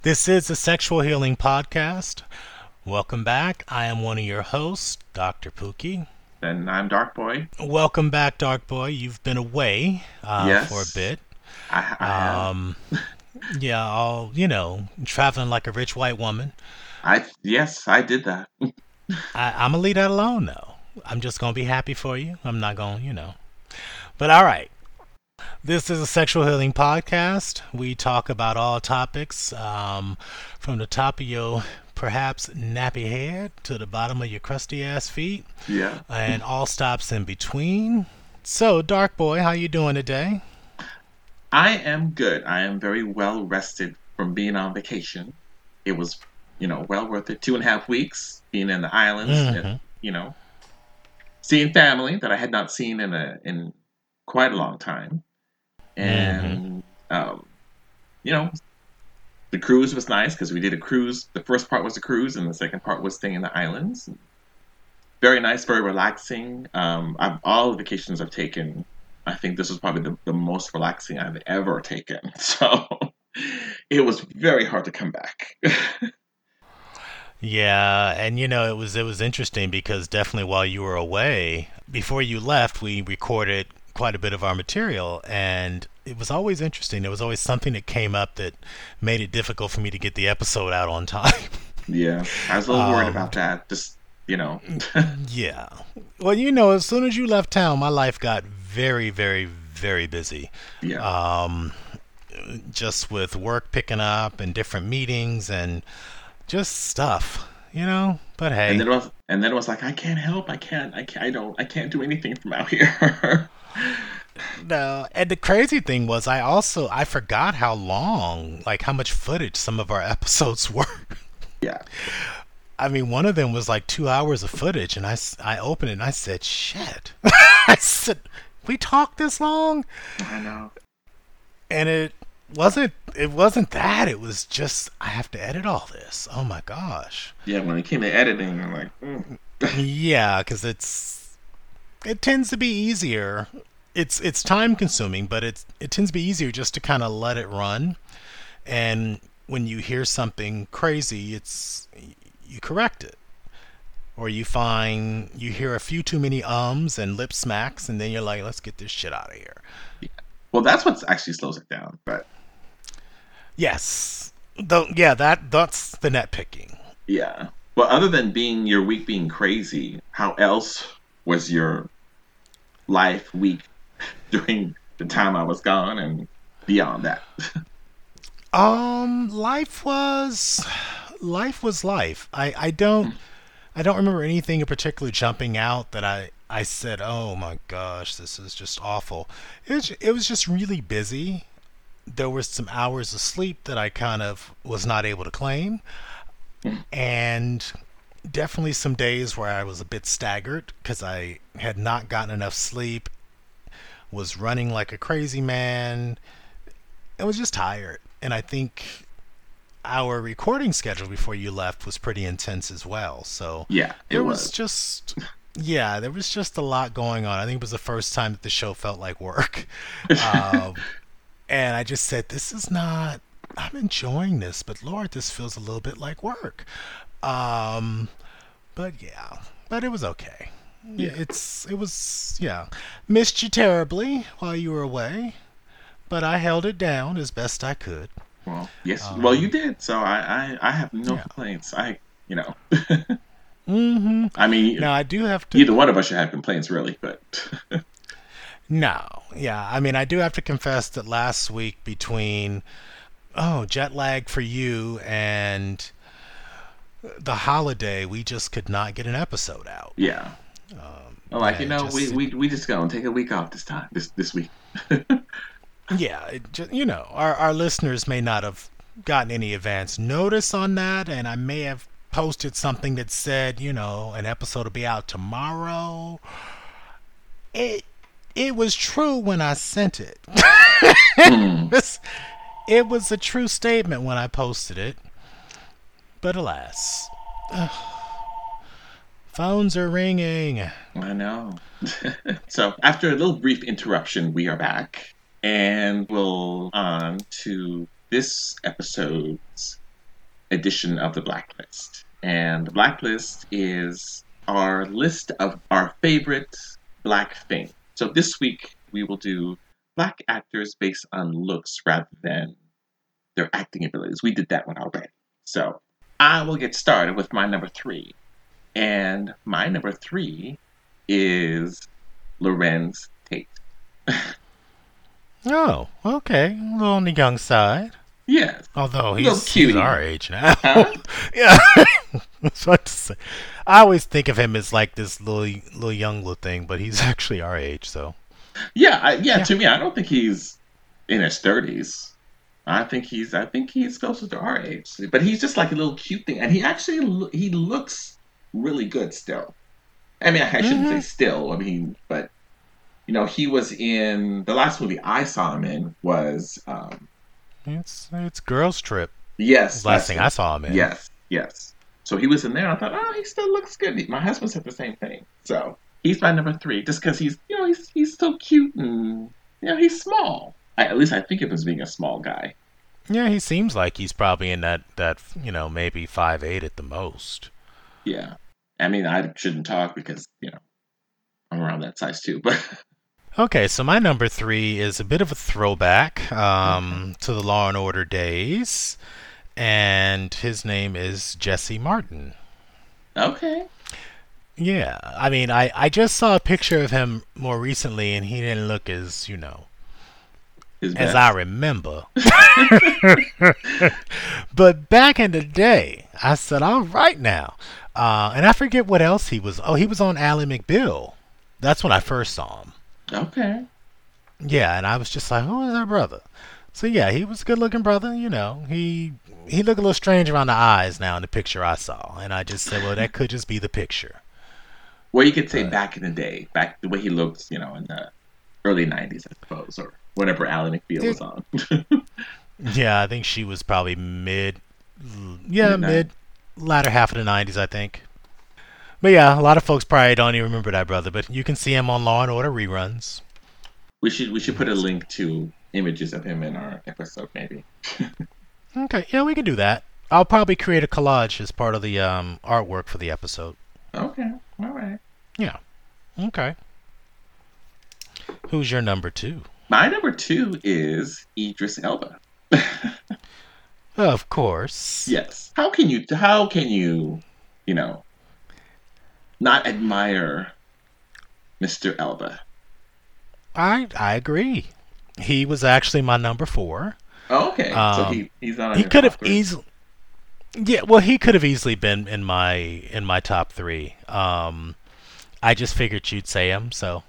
This is a Sexual Healing Podcast. Welcome back. I am one of your hosts, Dr. Pookie. And I'm Dark Boy. Welcome back, Dark Boy. You've been away for a Yes, bit. I have. Um, yeah, traveling like a rich white woman. I did that. I'm going to leave that alone, though. I'm just going to be happy for you. I'm not going. But all right. This is a sexual healing podcast. We talk about all topics from the top of your perhaps nappy head to the bottom of your crusty ass feet Yeah. and all stops in between. So, Dark Boy, how you doing today? I am good. I am very well rested from being on vacation. It was, well worth it. 2.5 weeks being in the islands and, hmm you know, seeing family that I had not seen in quite a long time. hmm And you know, the cruise was nice because we did a cruise. The first part was a cruise, and the second part was staying in the islands. Very nice, very relaxing. All the vacations I've taken, I think this was probably the most relaxing I've ever taken. So it was very hard to come back. Yeah, and it was interesting because definitely while you were away, before you left, we recorded quite a bit of our material, and it was always interesting. There was always something that came up that made it difficult for me to get the episode out on time. Yeah, I was a little worried um, about that. Just, you know, yeah. Well, as soon as you left town, my life got very, very, very busy. yeah. Um, just with work picking up and different meetings and just stuff. But hey, And then it was like, I can't help. I can't do anything from out here. no. And the crazy thing was, I forgot how long, like how much footage some of our episodes were. Yeah, I mean, one of them was like 2 hours of footage, and I opened it and I said, "Shit!" I said, "We talked this long," I know. and it wasn't that. It was just I have to edit all this. Oh my gosh. Yeah, when it came to editing, I'm like, Yeah, because it tends to be easier. It's time consuming, but it tends to be easier just to kind of let it run. And when you hear something crazy, it's you correct it, or you hear a few too many ums and lip smacks, and then you're like, let's get this shit out of here. yeah. Well, that's what actually slows it down. But Yes, though. Yeah, that's the net picking. yeah. Well, other than being your week being crazy, how else was your life week during the time I was gone and beyond that? Life was life. I don't remember anything in particular jumping out that I said, "Oh my gosh, this is just awful." It was just really busy. There were some hours of sleep that I kind of was not able to claim, and definitely some days where I was a bit staggered because I had not gotten enough sleep, was running like a crazy man, and was just tired. And I think our recording schedule before you left was pretty intense as well. So Yeah, it there was was. just yeah, there was just a lot going on. I think it was the first time that the show felt like work. Um, and I just said, this is not. I'm enjoying this, but Lord, this feels a little bit like work. Um, but yeah, but it was okay. Yeah. It was. Missed you terribly while you were away, but I held it down as best I could. Well, yes. Well, you Um, did. So I have no yeah. complaints. You know, hmm I mean, Now I do have to. either one of us should have complaints, really. But No, yeah. I mean, I do have to confess that last week between jet lag for you and the holiday, we just could not get an episode out. yeah, I'm like, And it just we just gonna take a week off this time, this week. yeah, our listeners may not have gotten any advance notice on that, and I may have posted something that said, an episode will be out tomorrow. It it was true when I sent it. Hmm. It's- it was a true statement when I posted it, but alas, phones are ringing. I know. So after a little brief interruption, we are back, and we'll on to this episode's edition of the Blacklist. And the Blacklist is our list of our favorite black things. So this week we will do black actors based on looks rather than their acting abilities. We did that one already. So I will get started with my number three. And my number three is Lorenz Tate. Oh, okay. A little on the young side. Yes. Although A little he's cutie. our age now. Huh? Yeah. That's what to say. I always think of him as like this little young little thing, but he's actually our age, so Yeah, yeah. to me, I don't think he's in his 30s. I think he's closer to our age. But he's just like a little cute thing. And he actually, he looks really good still. I mean, I shouldn't say Hmm. still. I mean, but he was in the last movie I saw him in was It's Girls Trip. yes, Last that's thing I it. saw him in. Yes. So he was in there. I thought, oh, he still looks good. My husband said the same thing. So he's my number three, just because he's so cute and he's small. At least I think of him as being a small guy. Yeah, he seems like he's probably in that maybe 5'8" at the most. Yeah. I mean, I shouldn't talk because I'm around that size too. But Okay, so my number three is a bit of a throwback okay, to the Law and Order days, and his name is Jesse Martin. okay, Yeah, I mean, I just saw a picture of him more recently, and he didn't look his as I best. remember. But back in the day, I said, all right now. And I forget what else he was. Oh, he was on Ally McBeal. That's when I first saw him. Okay. Yeah, and I was just like, who is that brother? So yeah, he was a good looking brother, He looked a little strange around the eyes now in the picture I saw. And I just said, well, that could just be the picture. Well, you could say But back in the day, back the way he looked, in the early '90s, I suppose, or whenever Alan McBeal it, was on. yeah, I think she was probably yeah, Midnight. mid, latter half of the 90s, I think. But yeah, a lot of folks probably don't even remember that brother, but you can see him on Law and Order reruns. We should put a So, link to images of him in our episode, maybe. okay, yeah, we can do that. I'll probably create a collage as part of the artwork for the episode. Okay, all right. Yeah, okay. Who's your number two? My number two is Idris Elba. Of course. Yes. How can you, you know, not admire Mr. Elba? I agree. He was actually my number four. Oh, okay. So Um, he's not on he your could have top three. easily, yeah, well, he could have easily been in my top three. I just figured you'd say him, so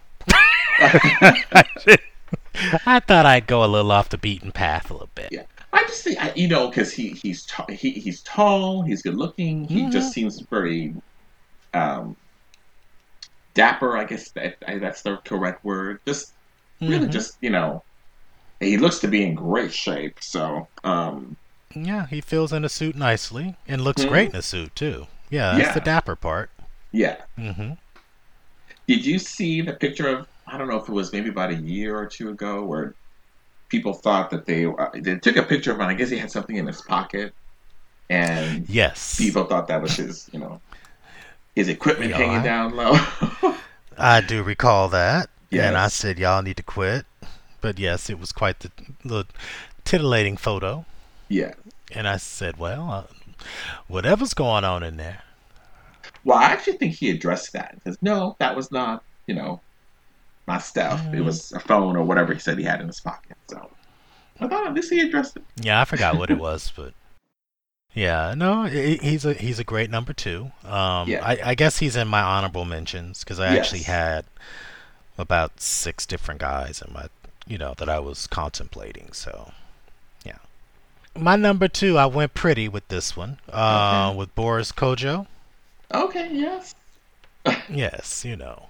I thought I'd go a little off the beaten path a little bit. Yeah, I just think because he's tall, he's good looking, he Hmm. just seems very um, dapper. I guess that's the correct word. Just really, Hmm. just he looks to be in great shape. So Yeah, he fills in a suit nicely and looks great mhm. in a suit too. Yeah, that's the Yeah, dapper part. yeah. Hmm. Did you see the picture of? I don't know if it was maybe about a year or two ago, where people thought that they took a picture of him. I guess he had something in his pocket, and Yes. people thought that was his equipment Yeah, hanging down low. I do recall that, and I Yes. said y'all need to quit. But yes, it was quite the titillating photo, Yeah. and I said, well, whatever's going on in there. Well, I actually think he addressed that. He says, no, that was not, my stuff. It Mm, was a phone or whatever he said he had in his pocket. So I thought at least he addressed it. yeah, I forgot what it was, but yeah, no, he's a great number two. Yeah. I guess he's in my honorable mentions because I actually Yes. had about six different guys in my that I was contemplating. So yeah, my number two, I went pretty with this one. Okay. With Boris Kojo. Okay. Yes. Yes,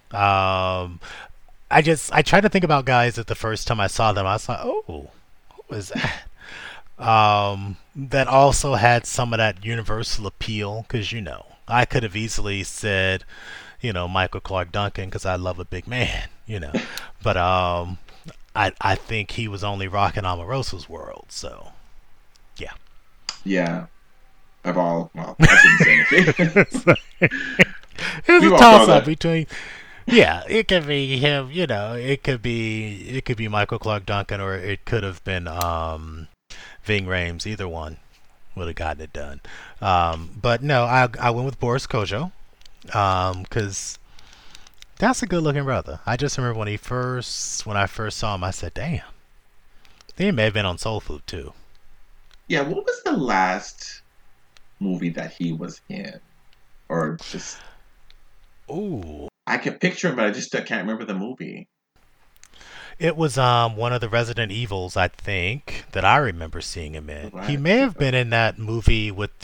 I tried to think about guys that the first time I saw them, I was like, oh, who is that? That also had some of that universal appeal because I could have easily said, Michael Clark Duncan because I love a big man, but I think he was only rocking Omarosa's world, so yeah. Yeah. of all. Well, I shouldn't say anything. It's a We've all toss thought up that. between. Yeah, it could be him. It could be Michael Clark Duncan, or it could have been Ving Rhames. Either one would have gotten it done. But no, I went with Boris Kojo because that's a good looking brother. I just remember when I first saw him, I said, "Damn, he may have been on Soul Food too." Yeah, what was the last movie that he was in? Or just Ooh, I can picture him, but I can't remember the movie. it was one of the Resident Evils, I think, that I remember seeing him in. He Right. may have been in that movie with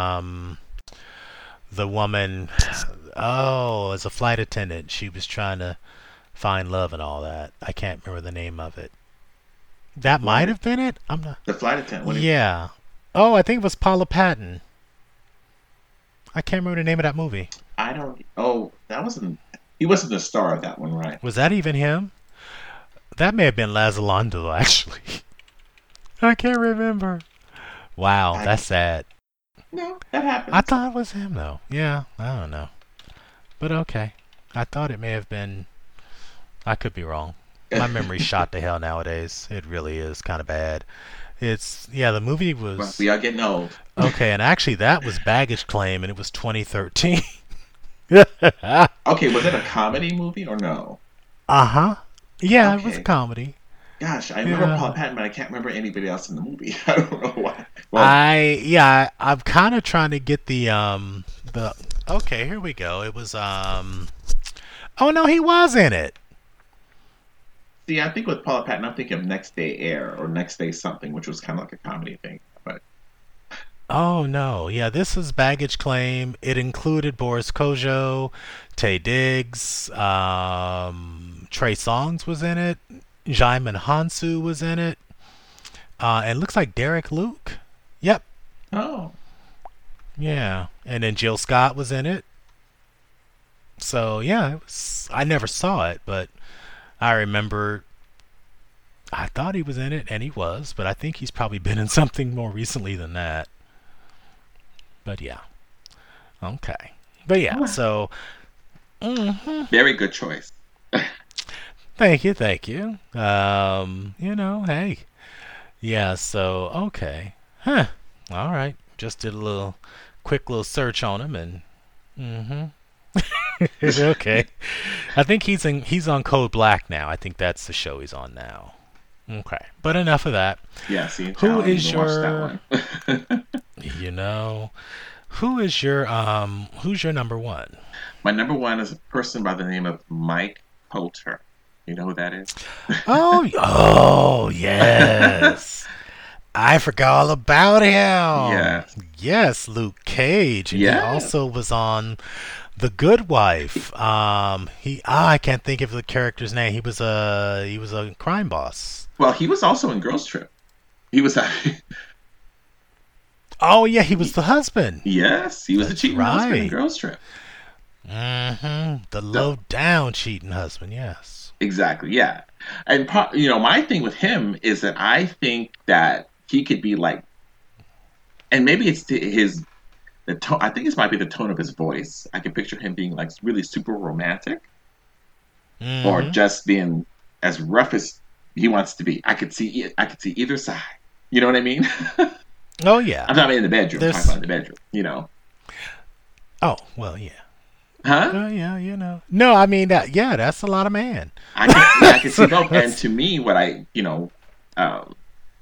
the woman. Oh, as a flight attendant, she was trying to find love and all that. I can't remember the name of it. That might Right. have been it. I'm not. The flight attendant. When he, Yeah. Oh, I think it was Paula Patton. I can't remember the name of that movie. I don't. Oh, that wasn't. He wasn't the star of that one, right? Was that even him? That may have been Lazalondo, actually. I can't remember. Wow, I that's sad. no, that I happens. thought it was him though. Yeah, I don't know. But okay. I thought it may have been. I could be wrong. My memory's shot to hell nowadays. It really is kind of bad. It's yeah. The movie Well, was we are getting old. okay, and actually that was Baggage Claim, and it was 2013. Okay, was it a comedy movie or no? Uh huh. Yeah, it was a Okay. comedy. Gosh, I remember Yeah. Paul Patton, but I can't remember anybody else in the movie. I don't know why. Well, I'm kind of trying to get the okay, here we go. It was oh no, he was in it. see, I think with Paul Patton, I'm thinking of Next Day Air or Next Day Something, which was kind of like a comedy thing. But Oh no, yeah, this is Baggage Claim. It included Boris Kojo, Tay Diggs, Trey Songz was in it, Jaimin Hansu was in it, and it looks like Derek Luke. Yep, oh, yeah, and then Jill Scott was in it. So yeah, it was. I never saw it, but I remember. I thought he was in it, and he was, but I think he's probably been in something more recently than that. But yeah, okay. But yeah, oh, so hmm very good choice. thank you. Hey, yeah. So okay, huh? All right. Just did a little quick little search on him, and okay. I think he's on Code Black now. I think that's the show he's on now. Okay, but enough of that. Yeah, see, Who I don't is even watch that your one. you know who's your number one? My number one is a person by the name of Mike Poulter. You know who that is? Oh yes. I forgot all about him. Yes. Yes, Luke Cage, and he Yes. also was on The Good Wife. I can't think of the character's name. He was a crime boss. Well, he was also in Girls Trip. He was, Oh yeah, he was the husband. yes, he was the That's cheating husband in right. Girls Trip. The So, low down cheating husband. Yes. exactly, yeah. And my thing with him is that I think that he could be like, and maybe it's the tone. I think this might be the tone of his voice. I can picture him being like really super romantic, or Mm-hmm. just being as rough as he wants to be. I could see either side. You know what I mean? Oh yeah. I'm not in the bedroom. I'm talking There's. about in the bedroom. Oh well, yeah. Huh? Oh yeah. No, I mean that. Yeah, that's a lot of man. I can see both. And That's- to me, what um,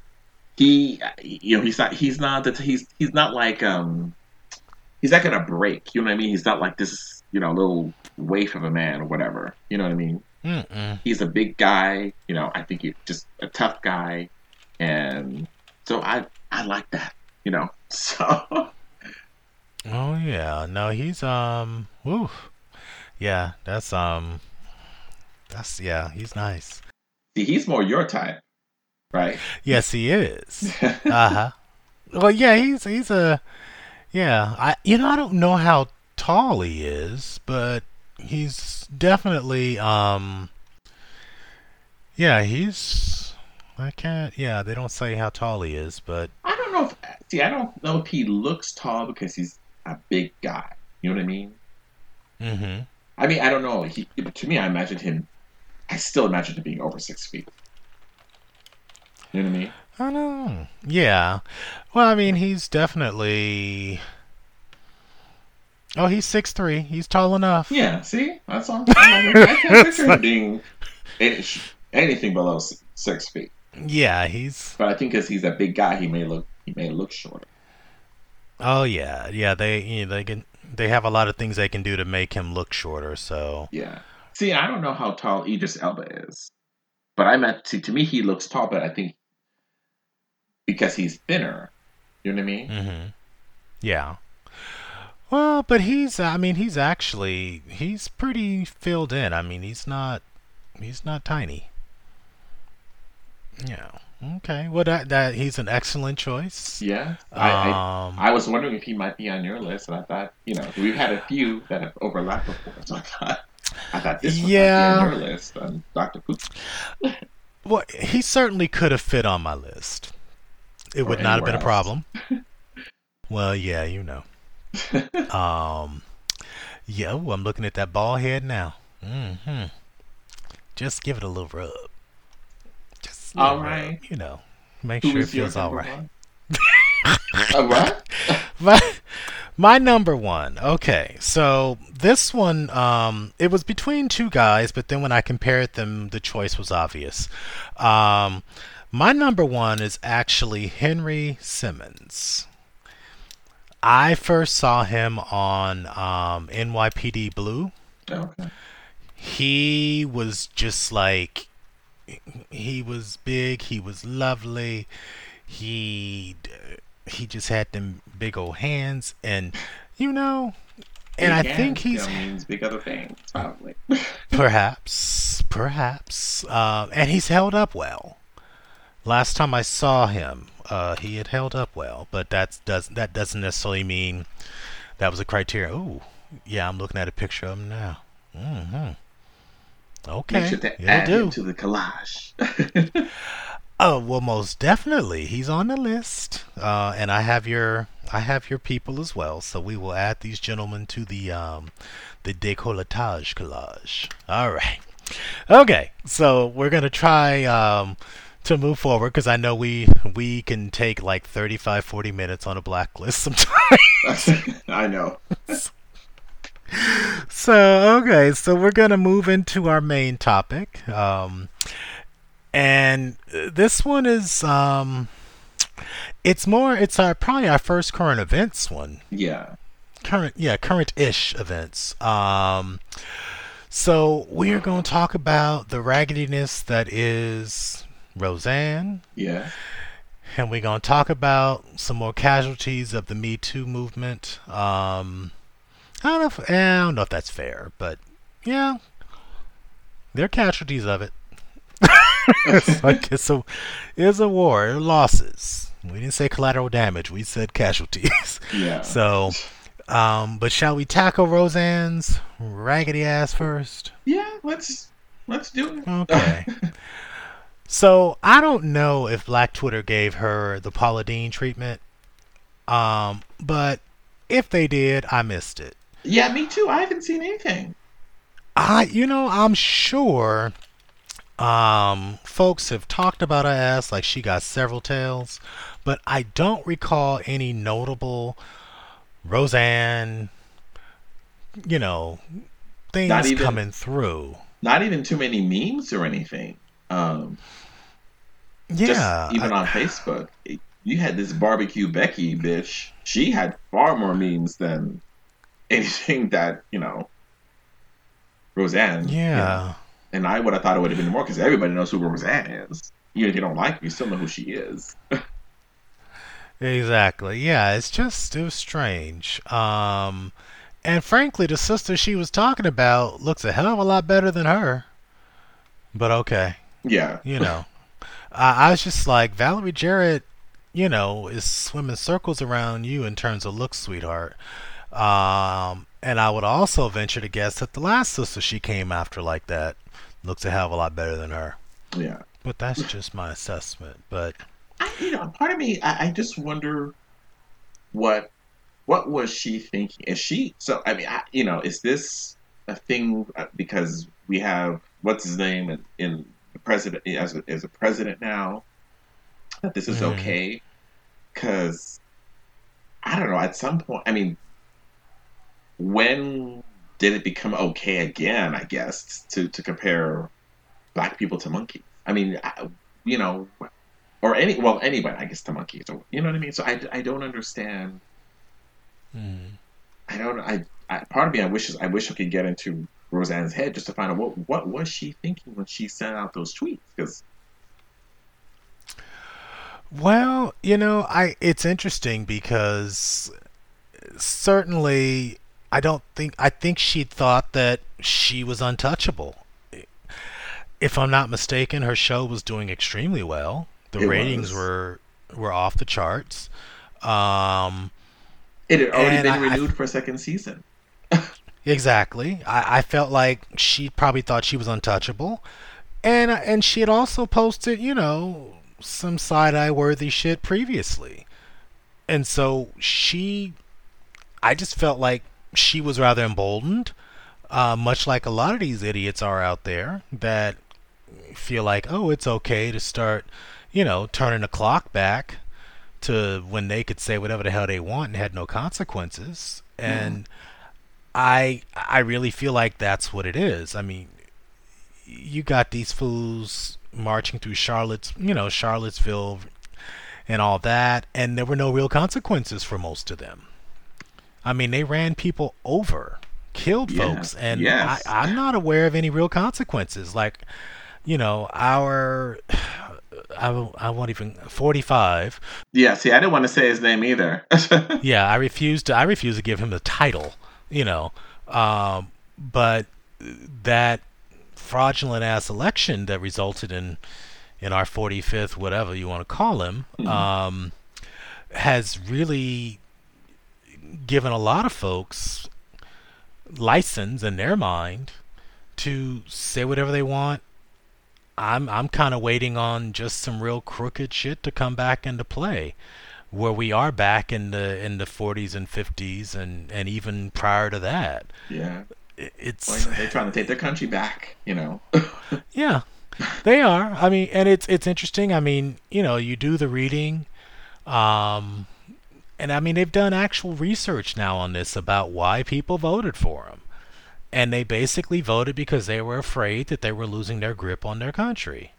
he's not like he's not gonna break. You know what I mean? He's not like this, little waif of a man or whatever. You know what I mean? Mm-mm. He's a big guy. I think he's just a tough guy, and so I like that. So Oh yeah, no, he's woo, yeah, that's yeah, he's nice. see, he's more your type, right? Yes, he is. Uh huh. Well, yeah, he's a yeah. I don't know how tall he is, but he's definitely yeah, he's I can't yeah, they don't say how tall he is, but I don't know if See, I don't know if he looks tall because he's a big guy. You know what I mean? Mm-hmm. I mean, I don't know. To me, I imagined him. I still imagined him being over 6 feet. You know what I mean? I know. Yeah. Well, I mean, he's definitely. Oh, he's 6'3". He's tall enough. Yeah. See, that's all. I can't It's picture him like, being any, anything below 6 feet. yeah, he's. But I think because he's a big guy, he may look shorter. Oh yeah, yeah. They have a lot of things they can do to make him look shorter. So. Yeah. See, I don't know how tall Idris Elba is, but I meant to me he looks tall, but I think because he's thinner. You know what I mean? Mm-hmm. Yeah. Well, but he's. I mean, he's pretty filled in. I mean, he's not tiny. Yeah. Okay. Well, that he's an excellent choice. Yeah. Um. I was wondering if he might be on your list, and I thought, we've had a few that have overlapped before, so I thought this one might be on Yeah. your list, Doctor Poop Well, he certainly could have fit on my list. It or would not have anywhere been a else. problem. Well, yeah, you know. Um. Yeah. Oh, I'm looking at that ball head now. Mm-hmm. Just give it a little rub. Just a All little rub. right. Make Who sure it is your feels all number right. one? What? My my number one. Okay, so this one, it was between two guys, but then when I compared them, the choice was obvious. Um, my number one is actually Henry Simmons. I first saw him on NYPD Blue. Okay. He was just like he was big. He was lovely. He he just had them big old hands, and you know, and Big I think hands he's still means big other things, probably. perhaps, and he's held up well. Last time I saw him, he had held up well, but that doesn't necessarily mean that was a criteria. Ooh, yeah, I'm looking at a picture of him now. Hmm. Make Okay, sure to it'll add him do. to the collage. Oh well, most definitely, he's on the list, and I have your people as well. So we will add these gentlemen to the décolletage collage. All right, okay. So we're gonna try to move forward because I know we can take like 35, 40 minutes on a blacklist sometimes. I know. So okay, so we're gonna move into our main topic, and this one is it's our probably our first current events one. Yeah. Current-ish events. So we're going to talk about the raggediness that is Roseanne, Yeah. and we're going to talk about some more casualties of the Me Too movement. I don't know if that's fair, but yeah, they're casualties of it. It's like it's a war, losses. We didn't say collateral damage. We said casualties. Yeah. So, but shall we tackle Roseanne's raggedy ass first? Yeah. Let's do Okay. it. So I don't know if Black Twitter gave her the Paula Deen treatment. But if they did, I missed it. Yeah, me too. I haven't seen anything. I'm sure folks have talked about her ass like she got several tails, but I don't recall any notable Roseanne, you know, Not things even coming through. not even too many memes or anything. Just Yeah, even on Facebook, you had this barbecue Becky bitch. She had far more memes than anything that Roseanne. yeah, And I would have thought it would have been more because everybody knows who Roseanne is. Even if you don't like her, you still know who she is. exactly. Yeah, it was strange. And frankly, the sister she was talking about looks a hell of a lot better than her. But okay, Yeah, you know. I was just like, Valerie Jarrett, is swimming circles around you in terms of looks, sweetheart. And I would also venture to guess that the last sister she came after like that looks a hell of a lot better than her. yeah. But that's just my assessment. But Part of me, I just wonder. what was she thinking? Is she so? I mean, is this a thing because we have what's his name in the president as a president now that this is Hmm. okay? Because I don't know. At some point, I mean, when did it become okay again? I guess to compare black people to monkeys. I mean, you know, or anybody, I guess, to monkeys. Or, you know what I mean? So I don't understand. Hmm. I don't. Part of me, I wish I could get into Roseanne's head just to find out what was she thinking when she sent out those tweets. Because Well, I it's interesting because certainly I think she thought that she was untouchable. If I'm not mistaken, her show was doing extremely well. The it ratings was, were off the charts. Um, it had already and been I renewed for a second season. exactly, I felt like she probably thought she was untouchable, and she had also posted, some side eye worthy shit previously, and so I just felt like she was rather emboldened, much like a lot of these idiots are out there that feel like, oh, it's okay to start, turning the clock back to when they could say whatever the hell they want and had no consequences. Yeah, And I really feel like that's what it is. I mean, you got these fools marching through Charlottesville and all that, and there were no real consequences for most of them. I mean, they ran people over, killed folks, yes, and yes, I'm not aware of any real consequences. Like, our I won't even 45. yeah. See, I didn't want to say his name either. Yeah, I refuse to give him the title, you know. But that fraudulent ass election that resulted in our 45th, whatever you want to call him, has really given a lot of folks license in their mind to say whatever they want. I'm kind of waiting on just some real crooked shit to come back into play, where we are back in the 40s and 50s and even prior to that. Yeah. Well, It's they're trying to take their country back. yeah, they are. I mean, and it's interesting. I mean, you do the reading, um, and I mean they've done actual research now on this about why people voted for him, and they basically voted because they were afraid that they were losing their grip on their country.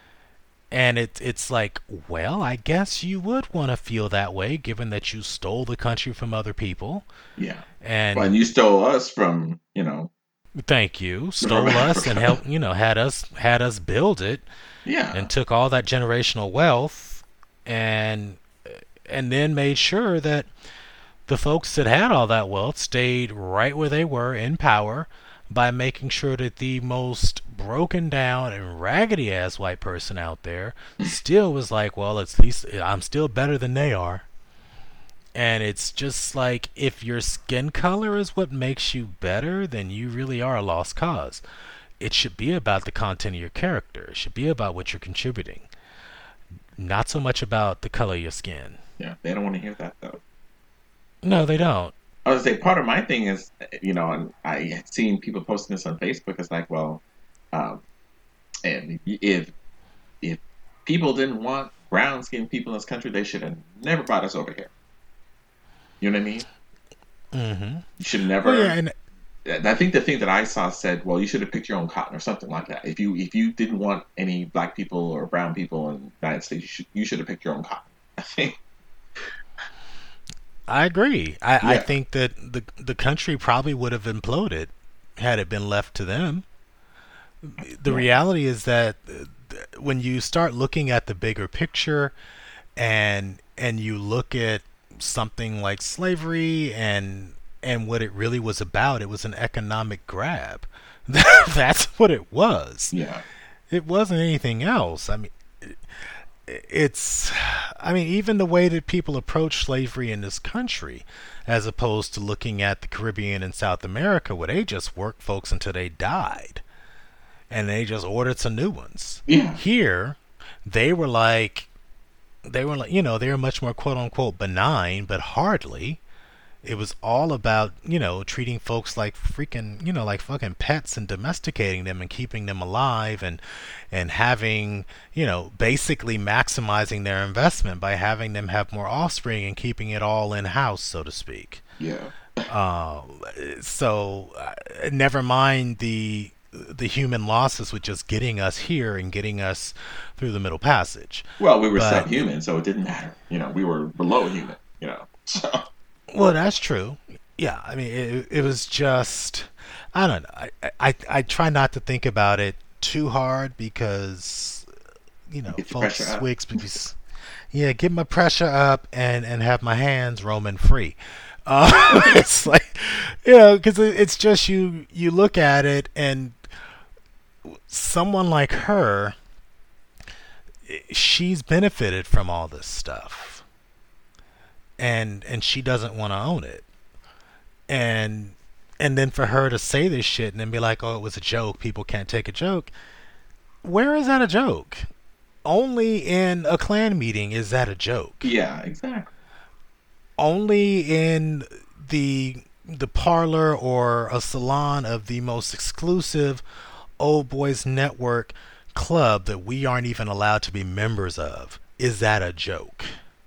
And it's like, well, I guess you would want to feel that way, given that you stole the country from other people, Yeah. Well, and and you stole us from, thank you, from stole us and Africa. helped, had us build it, Yeah. and took all that generational wealth, and and then made sure that the folks that had all that wealth stayed right where they were in power by making sure that the most broken down and raggedy ass white person out there still was like, well, at least I'm still better than they are. And it's just like, if your skin color is what makes you better, then you really are a lost cause. It should be about the content of your character. It should be about what you're contributing, not so much about the color of your skin. Yeah. They don't want to hear that, though. No, they don't. I would say part of my thing is, and I had seen people posting this on Facebook. It's like, well, um, and if people didn't want brown skinned people in this country, they should have never brought us over here. You know what I mean? Mm-hmm. You should Well, yeah, never. and I think the thing that I saw said, well, you should have picked your own cotton or something like that. If you didn't want any black people or brown people in the United States, you should have picked your own cotton. I think. I agree. I Yeah. think that the country probably would have imploded had it been left to them. The Yeah. reality is that when you start looking at the bigger picture, and you look at something like slavery and what it really was about, it was an economic grab. That's what it was. Yeah. It wasn't anything else. I mean, it's I mean, even the way that people approach slavery in this country, as opposed to looking at the Caribbean and South America, where they just worked folks until they died and they just ordered some new ones. Yeah. Here they were like, they were like, you know, they were much more quote unquote benign, but hardly. It was all about, you know, treating folks like freaking, you know, like fucking pets and domesticating them and keeping them alive and having, you know, basically maximizing their investment by having them have more offspring and keeping it all in house, so to speak. Yeah. Uh, so never mind the human losses with just getting us here and getting us through the middle passage. Well, we were But subhuman, so it didn't matter. We were below human. So well, that's true. Yeah, I mean, it was just, I don't know. I try not to think about it too hard because, you know, get your pressure folks up. wigs, yeah, get my pressure up and have my hands roaming free. It's like, you know, because it's just you look at it and someone like her, she's benefited from all this stuff, and she doesn't want to own it, and then for her to say this shit and then be like, oh, it was a joke, people can't take a joke. Where is that a joke? Only in a clan meeting is that a joke. Yeah, exactly. Only in the parlor or a salon of the most exclusive old boys network club that we aren't even allowed to be members of is that a joke.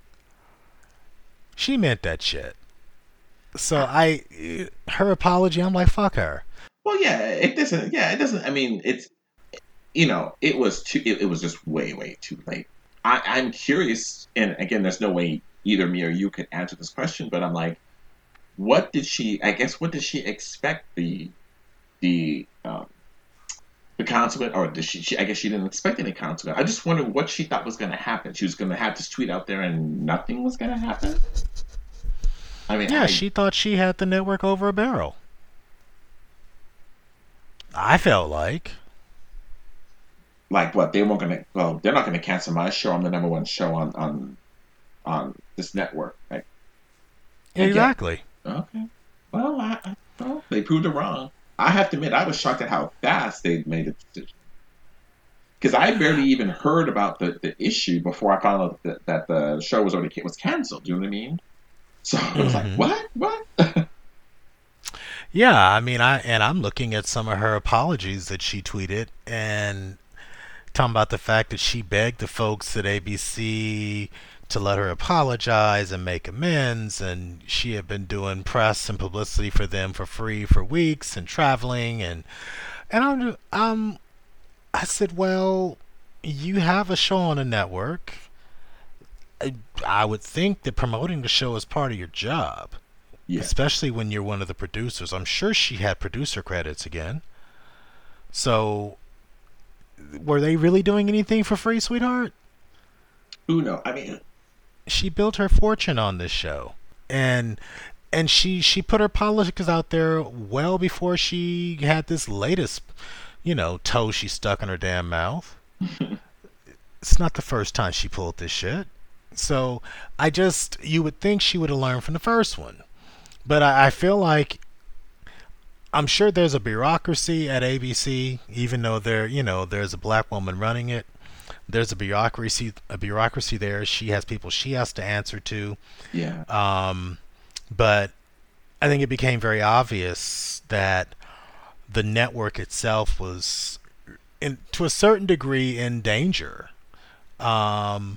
She meant that shit. So her apology, I'm like, fuck her. Well, yeah, it doesn't. Yeah, it doesn't. I mean, it was too. It was just way, way too late. I'm curious, and again, there's no way either me or you could answer this question, but I'm like, what did she? I guess what did she expect the the consequence, or did she? I guess she didn't expect any consequence. I just wondered what she thought was going to happen. She was going to have this tweet out there, and nothing was going to happen. I mean, Yeah, I she thought she had the network over a barrel. I felt like. like what they weren't going to. Well, they're not going to cancel my show. I'm the number one show on this network. Like, I get. Exactly. Okay. Well, well, they proved it wrong. I have to admit, I was shocked at how fast they made the decision. Because I barely even heard about the issue before I found out that the show was already was canceled. Do you know what I mean? So I was like, Hmm. what? What? Yeah, I mean, I'm looking at some of her apologies that she tweeted and talking about the fact that she begged the folks at ABC to let her apologize and make amends, and she had been doing press and publicity for them for free for weeks and traveling, and I said, well, you have a show on a network. I would think that promoting the show is part of your job, Yeah. especially when you're one of the producers. I'm sure she had producer credits again. So, were they really doing anything for free, sweetheart? Who knows? I mean, She built her fortune on this show, and she put her politics out there well before she had this latest, you know, toe she stuck in her damn mouth. It's not the first time she pulled this shit. So you would think she would have learned from the first one. But I feel like I'm sure there's a bureaucracy at ABC, even though there's a black woman running it. There's a bureaucracy there. She has people she has to answer to. yeah. Um, but I think it became very obvious that the network itself was, to a certain degree, in danger. Um,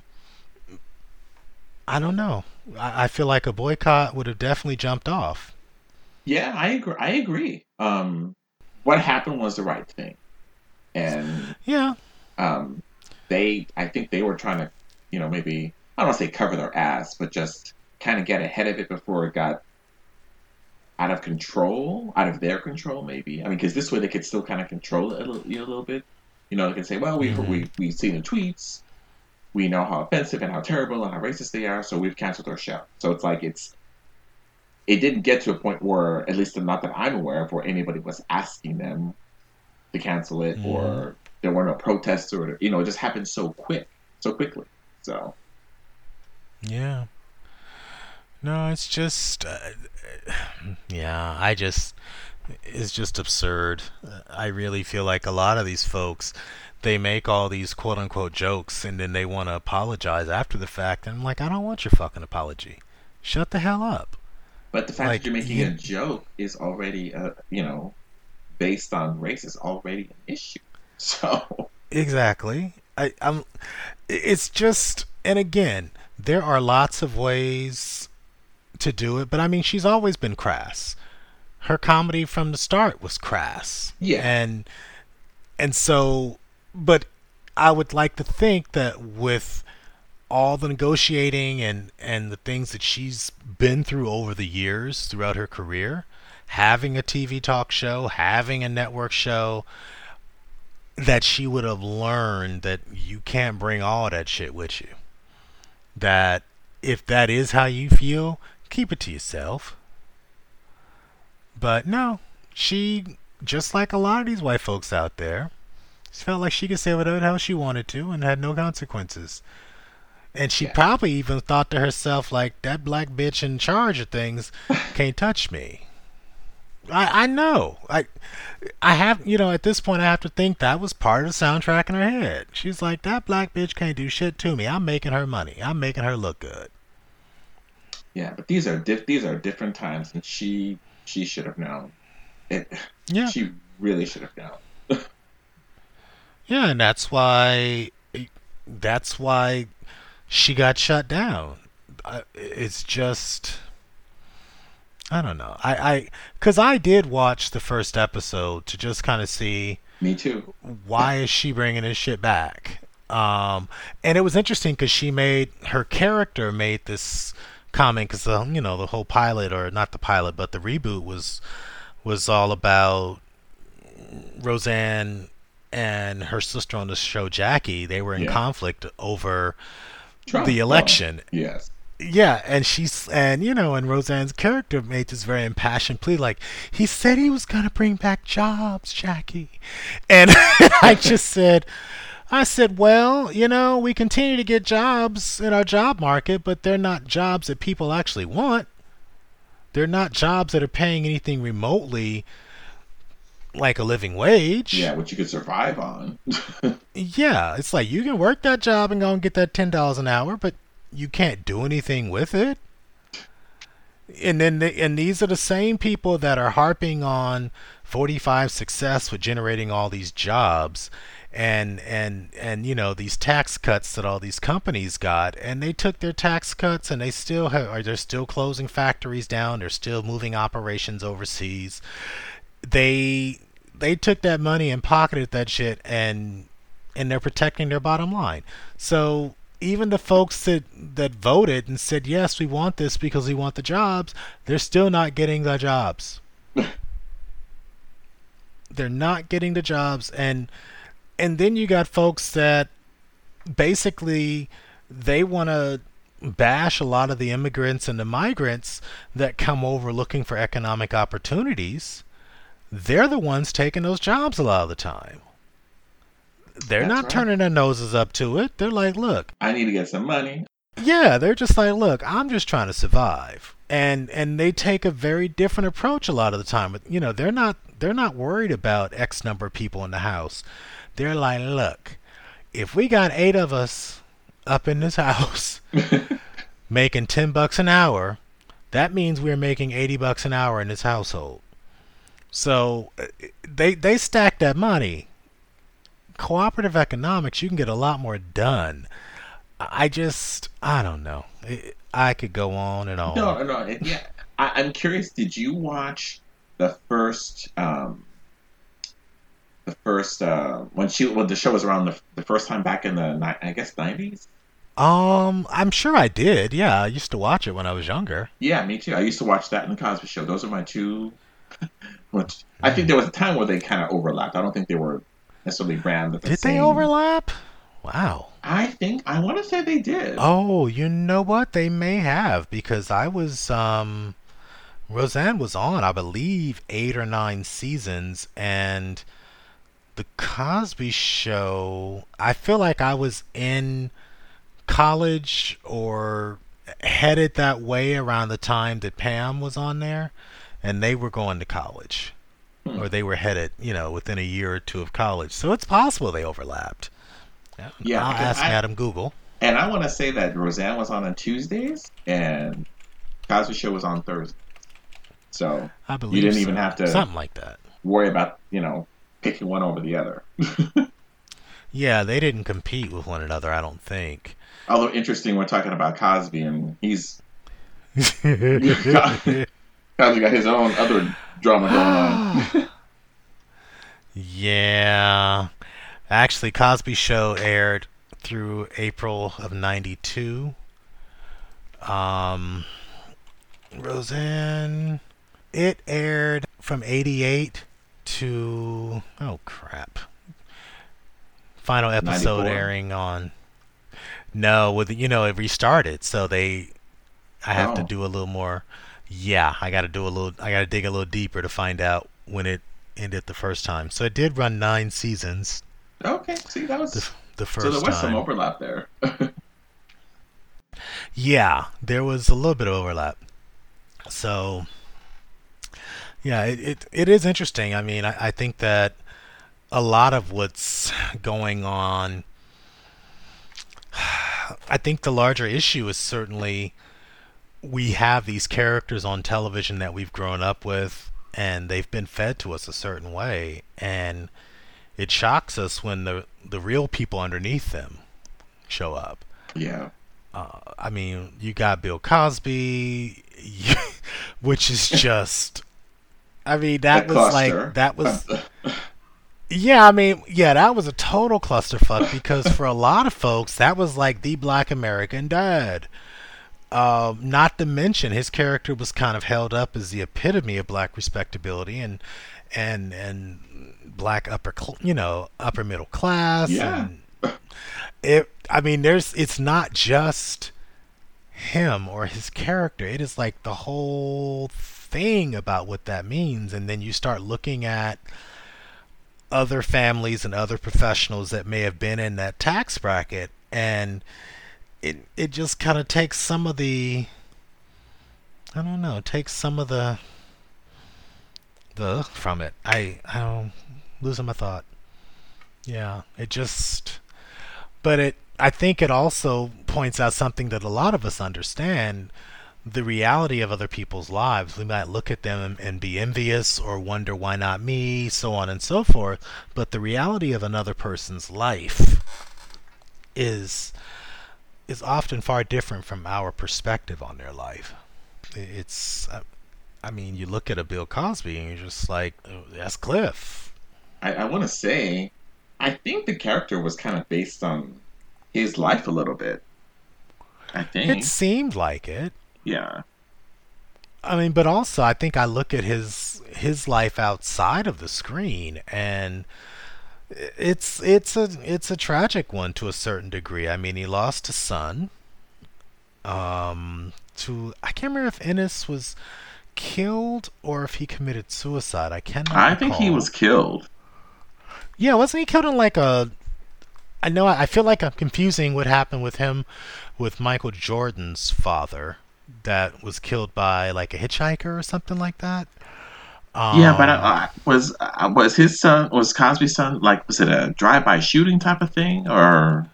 I don't know. I feel like a boycott would have definitely jumped off. Yeah, I agree. I agree. What happened was the right thing, and Yeah. um, I think they were trying to, maybe I don't want to say cover their ass, but just kind of get ahead of it before it got out of control, out of their control, maybe. I mean, because this way they could still kind of control it a little bit. They can say, well, Hmm. we've seen the tweets, we know how offensive and how terrible and how racist they are, so we've canceled our show. So it's like it didn't get to a point where, at least not that I'm aware of, where anybody was asking them to cancel it, Hmm. or there were no protests, or it just happened so quickly. So Yeah. No, it's just, yeah. It's just absurd. I really feel like a lot of these folks, they make all these quote unquote jokes and then they want to apologize after the fact. And I'm like, I don't want your fucking apology. Shut the hell up. But the fact that Like, you're making a you, joke is already, based on race is already an issue. So, exactly. It's just, and again, there are lots of ways to do it, but I mean, she's always been crass. Her comedy from the start was crass. yeah, And so, but I would like to think that with all the negotiating and the things that she's been through over the years throughout her career, having a TV talk show, having a network show, that she would have learned that you can't bring all that shit with you. That if that is how you feel, keep it to yourself. But no, she, just like a lot of these white folks out there, she felt like she could say whatever the hell she wanted to and had no consequences. And she yeah, probably even thought to herself, like, that black bitch in charge of things can't touch me. I know. I have, at this point, I have to think that was part of the soundtrack in her head. She's like, that black bitch can't do shit to me. I'm making her money. I'm making her look good. yeah. But these are different times, and she should have known. It, Yeah. she really should have known. Yeah, and that's why she got shut down. It's just, I don't know. Because I did watch the first episode to just kind of see Me too. why is she bringing this shit back. And it was interesting because her character made this comment because the whole pilot, or not the pilot but the reboot, was all about Roseanne and her sister on the show Jackie. They were in Yeah, conflict over Trump. the Well, election. yes. Yeah, and Roseanne's character made this very impassioned plea, like, he said he was gonna bring back jobs, Jackie. And I said, well, we continue to get jobs in our job market, but they're not jobs that people actually want. They're not jobs that are paying anything remotely like a living wage. Yeah, what you could survive on. Yeah, it's like you can work that job and go and get that $10 an hour, but you can't do anything with it. And these are the same people that are harping on 45 success with generating all these jobs and these tax cuts that all these companies got, and they took their tax cuts and they're still closing factories down, they're still moving operations overseas. They took that money and pocketed that shit, and they're protecting their bottom line. So even the folks that voted and said yes, we want this because we want the jobs, they're still not getting the jobs. They're not getting the jobs, and then you got folks that basically they want to bash a lot of the immigrants and the migrants that come over looking for economic opportunities. They're the ones taking those jobs a lot of the time. They're That's not right. turning their noses up to it. They're like, look, I need to get some money. yeah, they're just like, look, I'm just trying to survive. And they take a very different approach a lot of the time. But they're not worried about X number of people in the house. They're like, look, if we got 8 of us up in this house making $10 an hour, that means we're making $80 an hour in this household. So they stack that money. Cooperative economics, you can get a lot more done. I don't know. I could go on and on. No, no, yeah. I'm curious. Did you watch the first, when the show was around the first time back in I guess 90s? I'm sure I did. Yeah, I used to watch it when I was younger. Yeah, me too. I used to watch that and the Cosby Show. Those are my two. Which I think Mm. there was a time where they kind of overlapped. I don't think they were necessarily ran at the Did they same. overlap? Wow. I want to say they did. Oh, you know what? They may have because I was Roseanne was on, I believe, 8 or 9 seasons, and the Cosby Show. I feel like I was in college or headed that way around the time that Pam was on there, and they were going to college. Hmm. or they were headed, within a year or two of college. So it's possible they overlapped. Yeah, Yeah, I'll because ask Madam Google. I want to say that Roseanne was on Tuesdays and Cosby Show was on Thursday. So I you believe didn't even so. have to Something like that. worry about, picking one over the other. Yeah, they didn't compete with one another, I don't think. Although interesting, we're talking about Cosby and Cosby got his own other drama going on. Yeah. Actually, Cosby Show aired through April of 92. Um, Roseanne, it aired from 88 to, oh crap. Final episode 94. airing on, no, it restarted, so I have to Oh, do a little more. Yeah, I got to dig a little deeper to find out when it ended the first time. So it did run 9 seasons okay. See, that the was the so there first was some time. overlap there. Yeah, there was a little bit of overlap. So yeah, it is interesting. I mean, I think that a lot of what's going on, I think the larger issue is certainly we have these characters on television that we've grown up with, and they've been fed to us a certain way, and it shocks us when the real people underneath them show up. Yeah, I mean, you got Bill Cosby, which is just, I mean, a that cluster. was, yeah, I mean, yeah, that was a total clusterfuck because for a lot of folks, that was like the Black American Dad. Not to mention, his character was kind of held up as the epitome of black respectability and black upper middle class, Yeah, and it. I mean, it's not just him or his character. It is like the whole thing about what that means, and then you start looking at other families and other professionals that may have been in that tax bracket, and it just kind of takes some of the, I don't know, takes some of the from it. I don't, losing my thought. Yeah, it just, but I think it also points out something that a lot of us understand, the reality of other people's lives. We might look at them and be envious or wonder why not me, so on and so forth, but the reality of another person's life is is often far different from our perspective on their life. It's, I mean, you look at a Bill Cosby and you're just like, oh, that's Cliff. I want to say, I think the character was kind of based on his life a little bit. I It think, seemed like it. yeah, I mean, but also I think I look at his life outside of the screen, and it's a tragic one to a certain degree. I mean, he lost a son. To I can't remember if Ennis was killed or if he committed suicide. I cannot I think he recall. was killed. Yeah, wasn't he killed in like a? I know. I feel like I'm confusing what happened with him, with Michael Jordan's father, that was killed by like a hitchhiker or something like that. Yeah, but Um. was his son was Cosby's son like was it a drive-by shooting type of thing or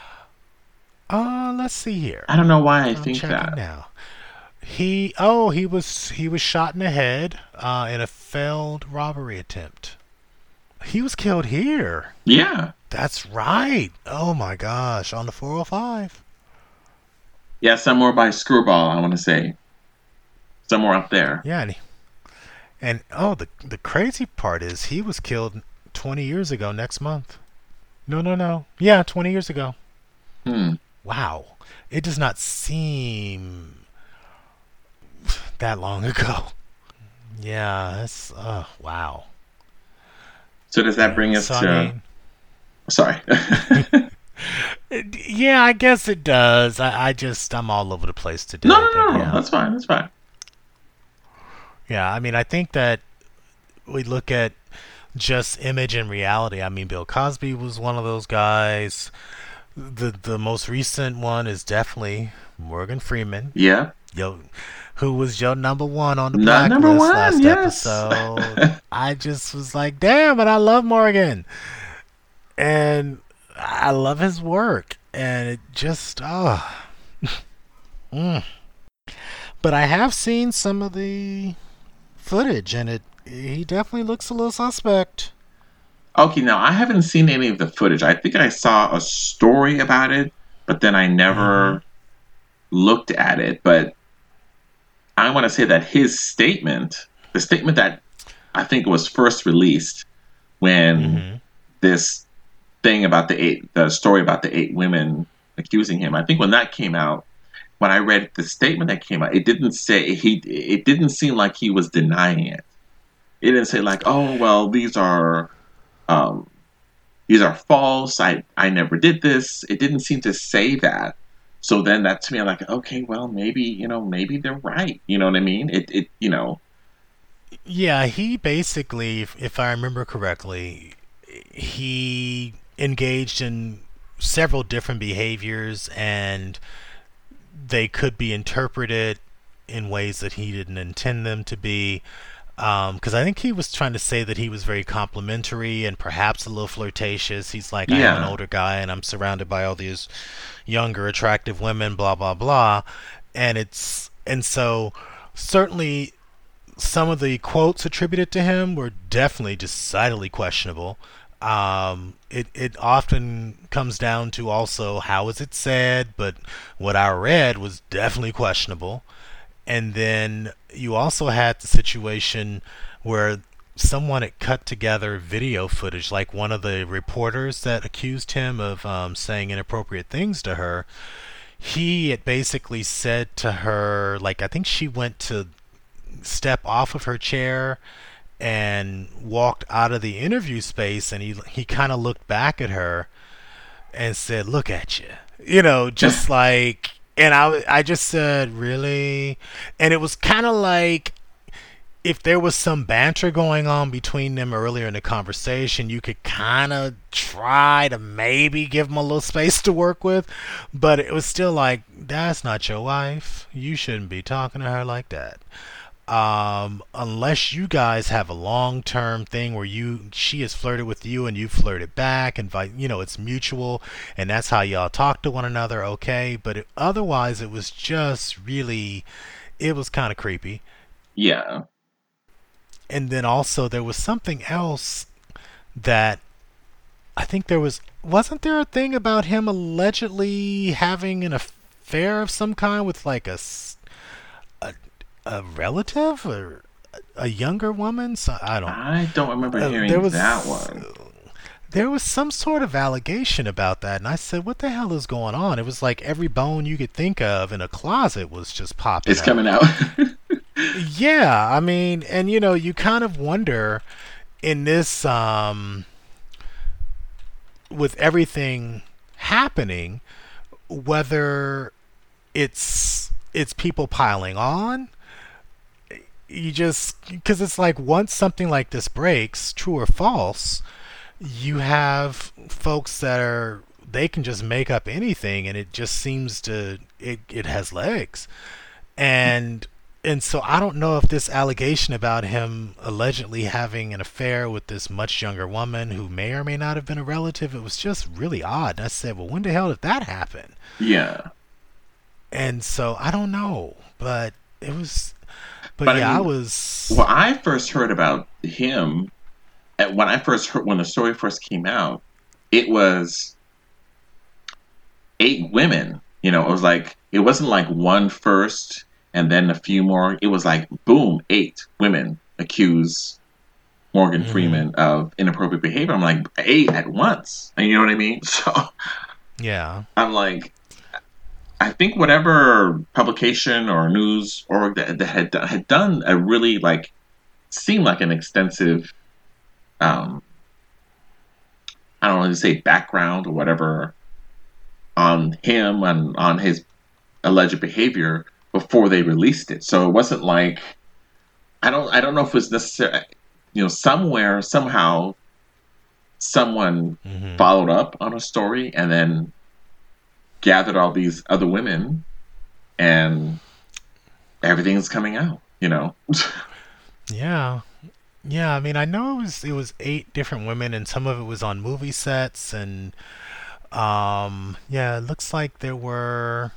Let's see here. I don't know why I I'm think checking that. now. He was shot in the head in a failed robbery attempt. He was killed here. Yeah, That's right. Oh my gosh, on the 405. yeah, somewhere by Screwball, I want to say somewhere up there. Yeah, and oh, the crazy part is he was killed 20 years ago next month. No, no, no. Yeah, 20 years ago. Hmm. Wow. It does not seem that long ago. Yeah, that's wow. So does that Yeah. bring us So I to? mean, Sorry. yeah, I guess it does. I'm all over the place No, today, no, but no, no. yeah. That's fine. That's fine. Yeah, I mean, I think that we look at just image and reality. I mean, Bill Cosby was one of those guys. The most recent one is definitely Morgan Freeman. Yeah. Yo, who was your number one on the Not number blacklist one, last yes. episode. I just was like, damn, and I love Morgan. And I love his work. And it just, oh. Mm. But I have seen some of the footage, and he definitely looks a little suspect. Okay, now I haven't seen any of the footage. I think I saw a story about it, but then I Mm-hmm. never looked at it. But I want to say that his statement, the statement that I think was first released when Mm-hmm. this thing about the story about the 8 women accusing him, I think when that came out, when I read the statement that came out, it didn't seem like he was denying it. It didn't say like, oh well, um, these are false. I never did this. It didn't seem to say that. So then that to me, I'm like, okay, well, maybe, maybe they're right. You know what I mean? Yeah, he basically, if I remember correctly, he engaged in several different behaviors, and they could be interpreted in ways that he didn't intend them to be. Because I think he was trying to say that he was very complimentary and perhaps a little flirtatious. He's like, I am an yeah, older guy and I'm surrounded by all these younger, attractive women, blah, blah, blah. And so certainly some of the quotes attributed to him were definitely decidedly questionable. It often comes down to also how is it said, but what I read was definitely questionable. And then you also had the situation where someone had cut together video footage, like one of the reporters that accused him of saying inappropriate things to her. He had basically said to her, like, I think she went to step off of her chair and walked out of the interview space, and he kind of looked back at her and said, "Look at you," just like. And I just said, "Really?" And it was kind of like if there was some banter going on between them earlier in the conversation, you could kind of try to maybe give them a little space to work with, but it was still like, that's not your wife. You shouldn't be talking to her like that. Unless you guys have a long-term thing where she has flirted with you and you flirted back, and it's mutual, and that's how y'all talk to one another. Okay, but otherwise, it was just really, it was kind of creepy. yeah. And then also there was something else that I think wasn't there a thing about him allegedly having an affair of some kind with like a, a relative or a younger woman? So I don't. I don't remember There hearing that was one. some sort of allegation about that, and I said, "What the hell is going on?" It was like every bone you could think of in a closet was just popping It's up. coming out. Yeah, I mean, and you kind of wonder in this with everything happening whether it's people piling on. You just because it's like once something like this breaks, true or false, you have folks that are they can just make up anything, and it just seems it has legs. And and so I don't know if this allegation about him allegedly having an affair with this much younger woman who may or may not have been a relative, it was just really odd. And I said, well, when the hell did that happen? Yeah, And so I don't know, but it was, but but I yeah, I mean, was, when I first heard about him, when I first heard when the story first came out, it was 8 women. It was like it wasn't like one first and then a few more. It was like boom, 8 women accuse Morgan mm-hmm, Freeman of inappropriate behavior. I'm like 8 at once, and you know what I mean. So yeah, I'm like, I think whatever publication or news org that had done a really like seemed like an extensive, um, I don't want to say background or whatever on him and on his alleged behavior before they released it. So it wasn't like I don't know if it was necessary. Somewhere somehow someone mm-hmm, followed up on a story and then gathered all these other women and everything's coming out. Yeah. Yeah, I mean, I know it was 8 different women, and some of it was on movie sets, and yeah, it looks like there were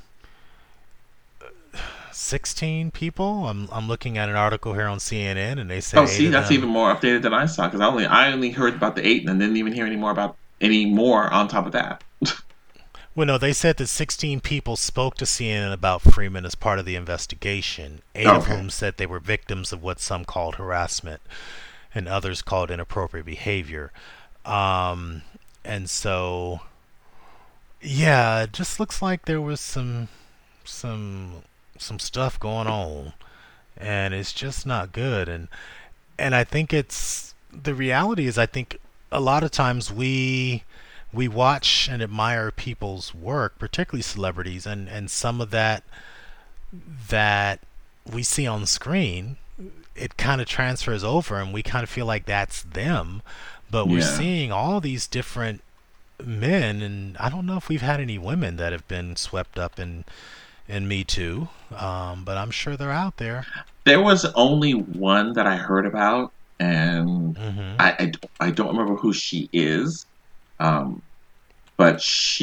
16 people. I'm looking at an article here on CNN, and they Oh, say eight see, of that's even them. more updated than I saw because I only heard about the eight and didn't even hear any more about any more on top of that. Well, no, they said that 16 people spoke to CNN about Freeman as part of the investigation. Eight Oh, of okay. whom said they were victims of what some called harassment, and others called inappropriate behavior. Um, and so, yeah, it just looks like there was some some stuff going on, and it's just not good. And I think it's the reality is I think a lot of times we watch and admire people's work, particularly celebrities, and some of that we see on the screen, it kind of transfers over, and we kind of feel like that's them. But we're Yeah. seeing all these different men, and I don't know if we've had any women that have been swept up in Me Too, but I'm sure they're out there. There was only one that I heard about, and Hmm. I don't remember who she is, um, but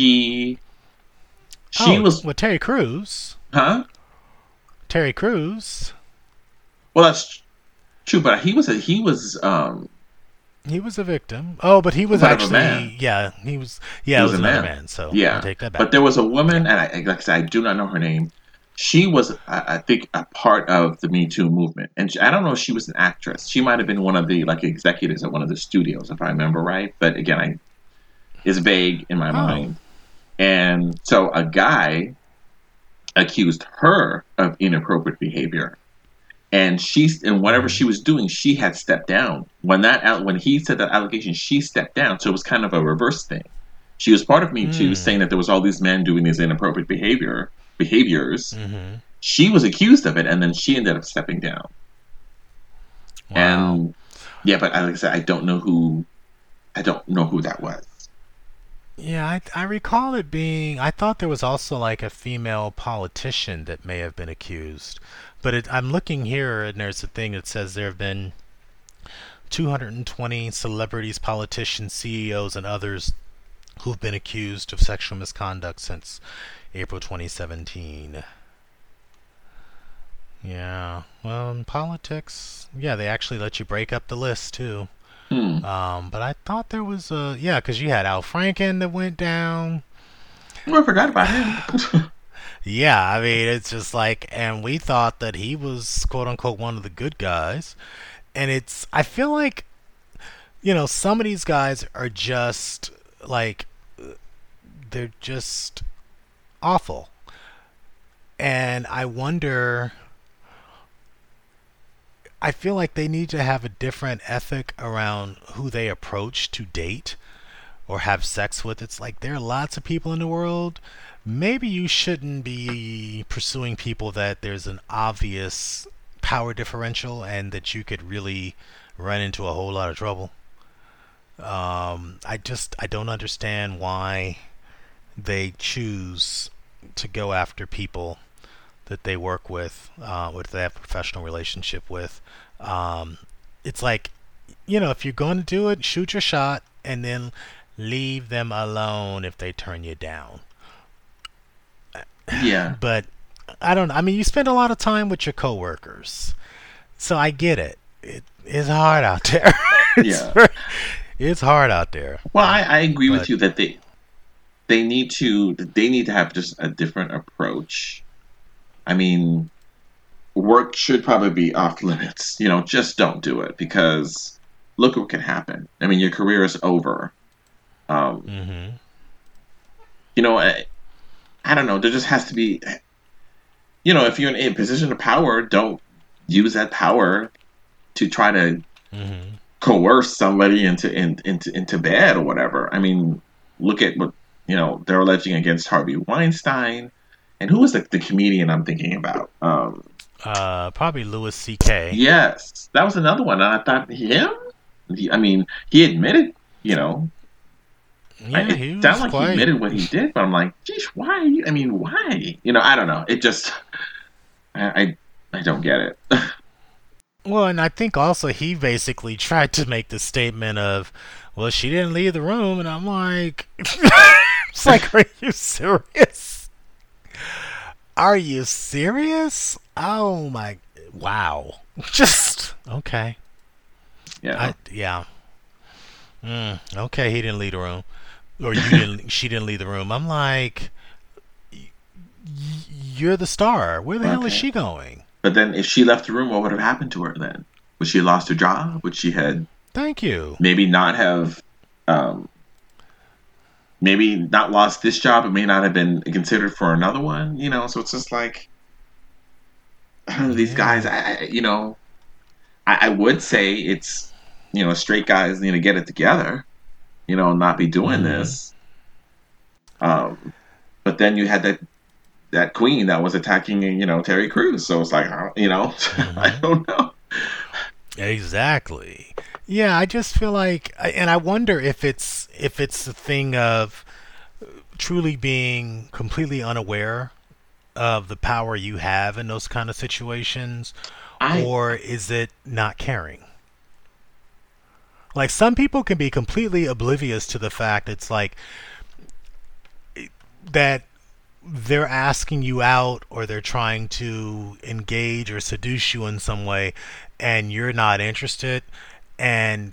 she Oh, was, well, Terry Crews. huh? Terry Crews. Well, that's true, but he was He was a victim. Oh, but he was but of a man. actually, yeah, he was, He yeah, it was was a another man. man. So I Yeah, take that but back. there was a Yeah. woman, and like I said, I do not know her name. She was, I think, a part of the Me Too movement, and I don't know if she was an actress. She might have been one of the like executives at one of the studios, if I remember right. But again, I it's vague in my Oh. mind. And so a guy accused her of inappropriate behavior, and whatever Hmm. she was doing, she had stepped down. When he said that allegation, she stepped down. So it was kind of a reverse thing. She was part of Me Too, Mm. saying that there was all these men doing these inappropriate behaviors. Hmm. She was accused of it, and then she ended up stepping down. Wow. And yeah, but like I said, I don't know who that was. Yeah, I recall it being. I thought there was also like a female politician that may have been accused, but I'm looking here and there's a thing that says there have been 220 celebrities, politicians, CEOs, and others who've been accused of sexual misconduct since April 2017. Yeah. Well, in politics, yeah, they actually let you break up the list too. Hmm. But I thought there was yeah, because you had Al Franken that went down. Oh, I forgot about him. Yeah, I mean, it's just like, and we thought that he was quote unquote one of the good guys. And I feel like, some of these guys are just like, they're just awful. And I feel like they need to have a different ethic around who they approach to date or have sex with. It's like there are lots of people in the world. Maybe you shouldn't be pursuing people that there's an obvious power differential and that you could really run into a whole lot of trouble. I don't understand why they choose to go after people that they work with they have a professional relationship with. Um, it's like, if you're going to do it, shoot your shot and then leave them alone if they turn you down. Yeah, But I don't know. I mean, you spend a lot of time with your coworkers, so I get it. It's hard out there. it's yeah. it's hard out there. Well, I agree with But you that they need to have just a different approach. I mean, work should probably be off limits. Just don't do it because look what can happen. I mean, your career is over. Um, hmm I don't know. There just has to be, if you're in a position of power, don't use that power to try to hmm coerce somebody into bed or whatever. I mean, look at what they're alleging against Harvey Weinstein, and who was the comedian I'm thinking about? probably Louis C.K. Yes, that was another one, and I thought him. I mean, he admitted, Yeah, it he sounded was like he quite. admitted what he did, but I'm like, geez, why? I mean, why? I don't know. It just, I I don't get it. Well, and I think also he basically tried to make the statement of, well, she didn't leave the room, and I'm like, it's like, are you serious? Are you serious? Oh my, wow. Just okay. Yeah. Yeah. Okay, he didn't leave the room, or you didn't. She didn't leave the room. I'm like, you're the star. Where the hell is Okay. she going? But then if she left the room, what would have happened to her then? Would she have lost her job? Would she had Thank you. maybe not have um, maybe not lost this job, it may not have been considered for another one, you know. So it's just like I don't know, these guys. Yeah. I would say it's straight guys need to get it together, not be doing Mm-hmm. this. Um, but then you had that queen that was attacking Terry Crews, so it's like I Mm-hmm. don't know. Exactly. Yeah, I just feel like, and I wonder if it's the thing of truly being completely unaware of the power you have in those kind of situations, I or is it not caring? Like some people can be completely oblivious to the fact it's like that they're asking you out or they're trying to engage or seduce you in some way and you're not interested, and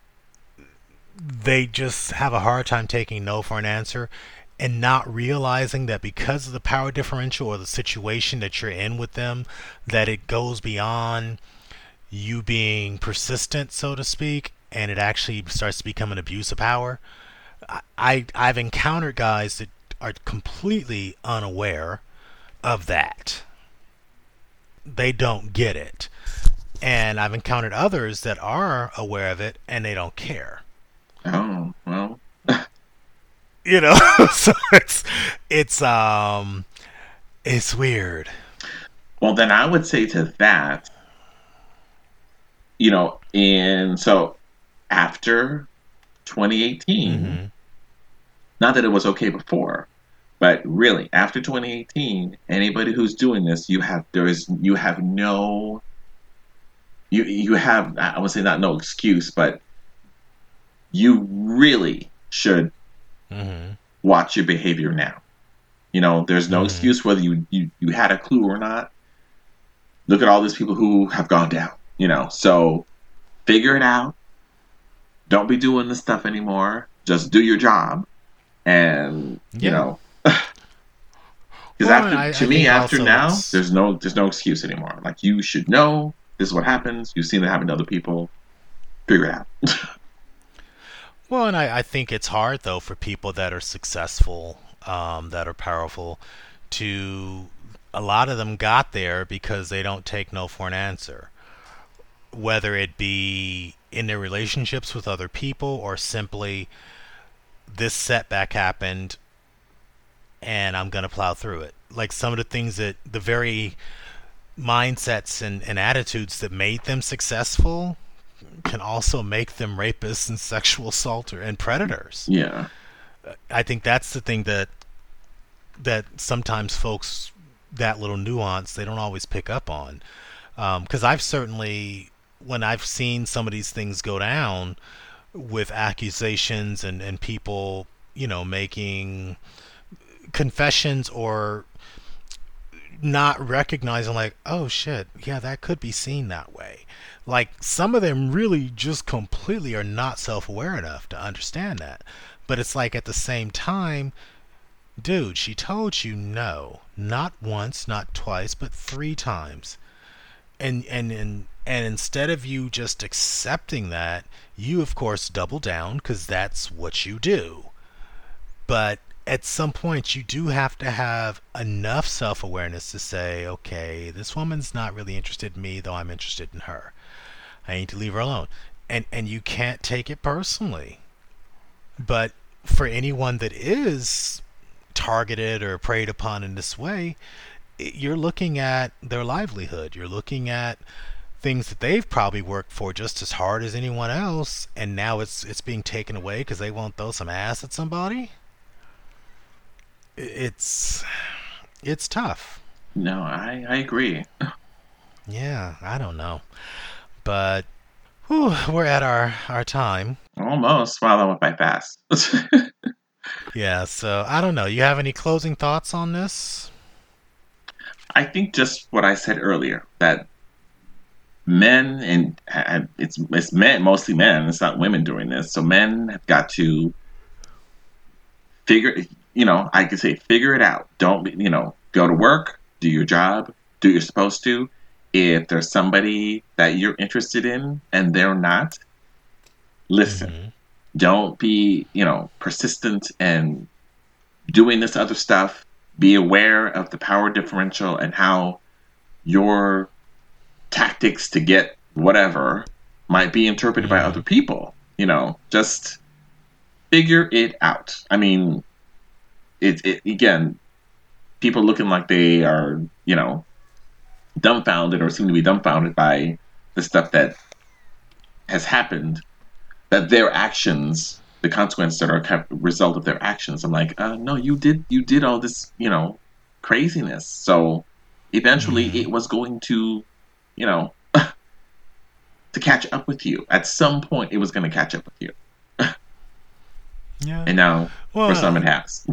they just have a hard time taking no for an answer and not realizing that because of the power differential or the situation that you're in with them, that it goes beyond you being persistent, so to speak, and it actually starts to become an abuse of power. I've encountered guys that are completely unaware of that. They don't get it. And I've encountered others that are aware of it and they don't care. oh well. You know, so it's um it's weird. Well, then I would say to that, and so after 2018, Mhm. not that it was okay before, but really after 2018, anybody who's doing this, you have no you have, I would say, not no excuse, but you really should Mhm. watch your behavior now. There's no Mhm. excuse whether you had a clue or not. Look at all these people who have gone down. So figure it out. Don't be doing this stuff anymore. Just do your job, and Yeah. because Well, and after, I to I me, think after also now, it's there's no excuse anymore. Like, you should know this is what happens. You've seen it happen to other people. Figure it out. well, and I think it's hard though for people that are successful, that are powerful, to a lot of them got there because they don't take no for an answer, whether it be in their relationships with other people or simply this setback happened and I'm gonna plow through it. Like some of the things that the very mindsets and attitudes that made them successful can also make them rapists and sexual assaulter and predators. Yeah. I think that's the thing that sometimes folks, that little nuance they don't always pick up on. Because I've certainly, when I've seen some of these things go down with accusations and people, making confessions or not recognizing, like, oh shit, yeah, that could be seen that way. Like, some of them really just completely are not self aware enough to understand that. But it's like at the same time, dude, she told you no. Not once, not twice, but three times. And instead of you just accepting that, you of course double down because that's what you do. But at some point, you do have to have enough self awareness to say, okay, this woman's not really interested in me, though I'm interested in her. I need to leave her alone. And you can't take it personally. But for anyone that is targeted or preyed upon in this way, you're looking at their livelihood. You're looking at things that they've probably worked for just as hard as anyone else, and now it's being taken away because they won't throw some ass at somebody. It's it's tough. No, I agree. Yeah, I don't know. But whew, we're at our time. Almost. Wow, that went by fast. Yeah, so I don't know. You have any closing thoughts on this? I think just what I said earlier that men and it's men, mostly men. It's not women doing this. So men have got to figure. I could say figure it out. Don't go to work, do your job, do what you're supposed to. If there's somebody that you're interested in and they're not, listen. Mm-hmm. Don't be persistent and doing this other stuff. Be aware of the power differential and how your tactics to get whatever might be interpreted by Mm-hmm. other people. Just figure it out. I mean, it again, people looking like they are, dumbfounded or seem to be dumbfounded by the stuff that has happened, that their actions, the consequences that are kind of a result of their actions. I'm like, no, you did all this, craziness. So eventually, Mm-hmm. it was going to, you know, to catch up with you. At some point, it was going to catch up with you. Yeah. And now, for some, it Well, has.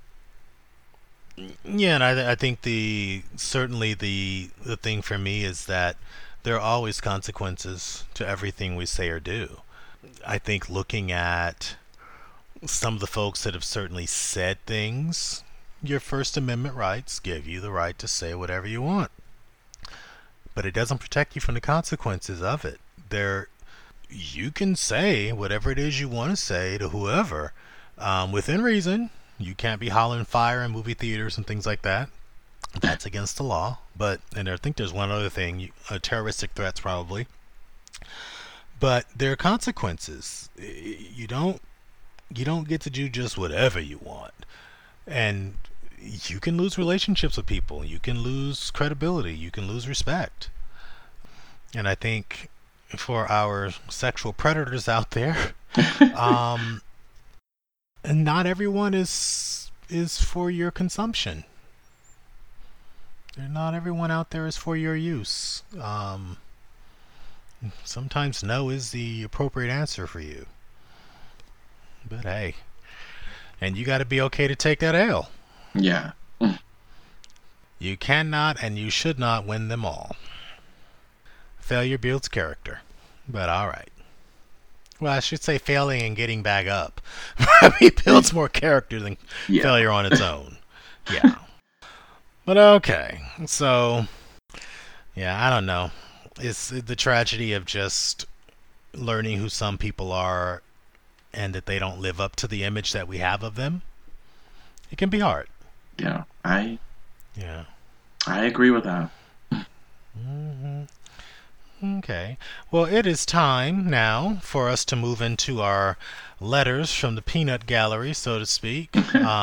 yeah, and I think the certainly the thing for me is that there are always consequences to everything we say or do. I think looking at some of the folks that have certainly said things, your First Amendment rights give you the right to say whatever you want, but it doesn't protect you from the consequences of it. There, you can say whatever it is you want to say to whoever, within reason. You can't be hollering fire in movie theaters and things like that. That's against the law. But and I think there's one other thing: terroristic threats probably. But there are consequences. You don't get to do just whatever you want, and you can lose relationships with people. You can lose credibility. You can lose respect. And I think for our sexual predators out there, um, not everyone is for your consumption. Not everyone out there is for your use. Sometimes no is the appropriate answer for you. But hey, and you got to be okay to take that L. Yeah. You cannot and you should not win them all. Failure builds character. But alright. Well, I should say failing and getting back up. It builds more character than Yeah. failure on its own. Yeah. But okay. So, yeah, I don't know. It's the tragedy of just learning who some people are and that they don't live up to the image that we have of them. It can be hard. Yeah. I Yeah. I agree with that. Hmm. Okay. Well, it is time now for us to move into our letters from the peanut gallery, so to speak.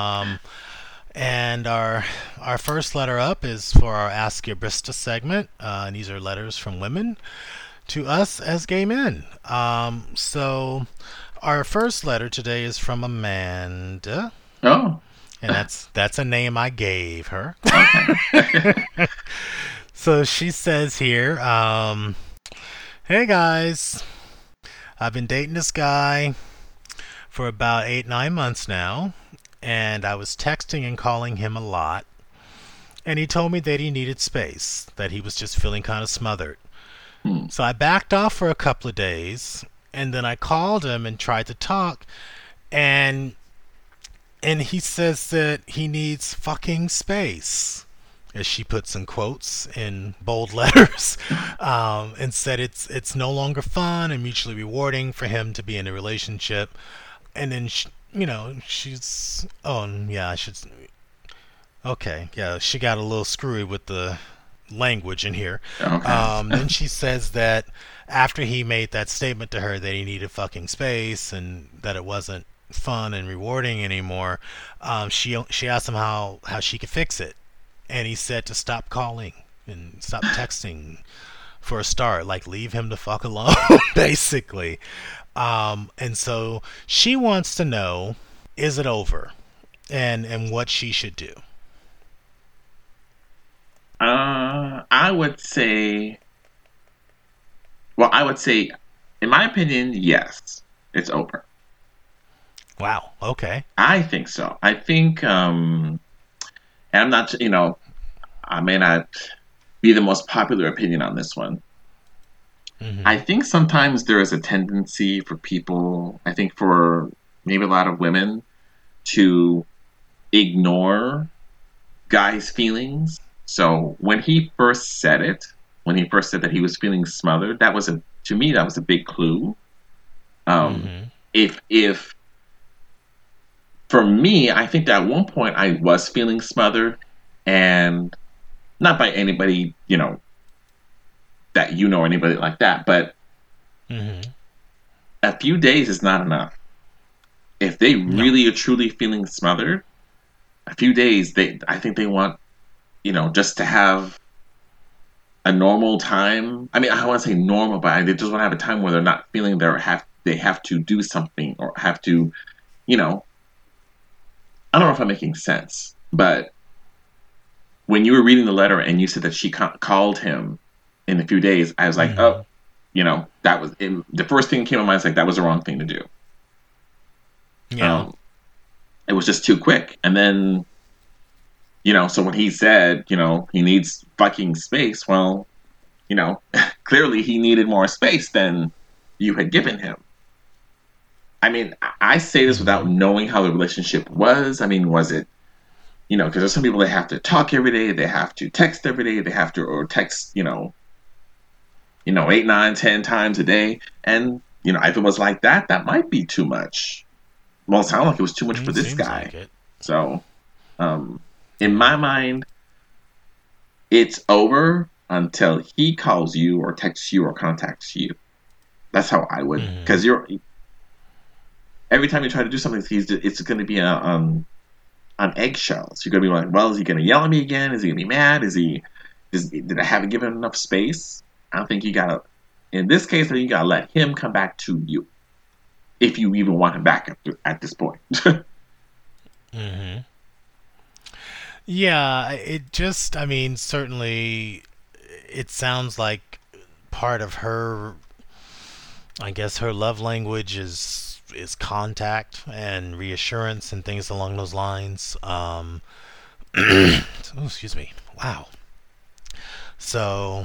And our first letter up is for our Ask Your Brista segment. And these are letters from women to us as gay men. So our first letter today is from Amanda, Oh, and that's a name I gave her. okay. So she says here, "Hey guys, I've been dating this guy for about 8 9 months now, and I was texting and calling him a lot. And he told me that he needed space, that he was just feeling kind of smothered. Hmm. So I backed off for a couple of days, and then I called him and tried to talk, and he says that he needs fucking space." As she puts in quotes in bold letters, and said it's no longer fun and mutually rewarding for him to be in a relationship. And then she's yeah, I should okay, yeah, she got a little screwy with the language in here. Okay. Then she says that after he made that statement to her that he needed fucking space and that it wasn't fun and rewarding anymore, she asked him how she could fix it, and he said to stop calling and stop texting for a start, like leave him the fuck alone, basically. And so she wants to know, is it over, and what she should do. I would say, well, I would say, in my opinion, yes, it's over. Wow. Okay. I think so. I think, and I'm not, I may not be the most popular opinion on this one. I Mm-hmm. think sometimes there is a tendency for people, I think for maybe a lot of women, to ignore guys' feelings. So when he first said that he was feeling smothered, that was a to me that was a big clue. Um, Mm-hmm. if for me, I think that at one point I was feeling smothered, and not by anybody, that or anybody like that, but Mm-hmm. a few days is not enough. If they No. really are truly feeling smothered, a few days they I think they want, just to have a normal time. I mean, I don't want to say normal, but they just want to have a time where they're not feeling they have to do something or have to, you know, I don't know if I'm making sense, but when you were reading the letter and you said that she called him in a few days, I was like, Mm-hmm. oh, that was it. The first thing that came to mind was like that was the wrong thing to do. Yeah. Um, it was just too quick, and then so when he said, he needs fucking space, well, clearly he needed more space than you had given him. I mean, I say this without Mm-hmm. knowing how the relationship was. I mean, was it, because there's some people that have to talk every day, they have to text every day, they have to or text, 8, 9, 10 times a day, and if it was like that, that might be too much. Well, it sounded like it was too much for It this seems guy. like it. So, um, in Yeah. my mind, it's over until he calls you or texts you or contacts you. That's how I would, Mm-hmm. because you're every time you try to do something, it's going to be on eggshells. You're going to be like, well, is he going to yell at me again? Is he going to be mad? Did I haven't given him enough space? I don't think you got to. In this case, I think you got to let him come back to you if you even want him back at this point. Mm-hmm. Yeah. It just. I mean, certainly, it sounds like part of her. I guess her love language is contact and reassurance and things along those lines. Oh, excuse me. Wow. So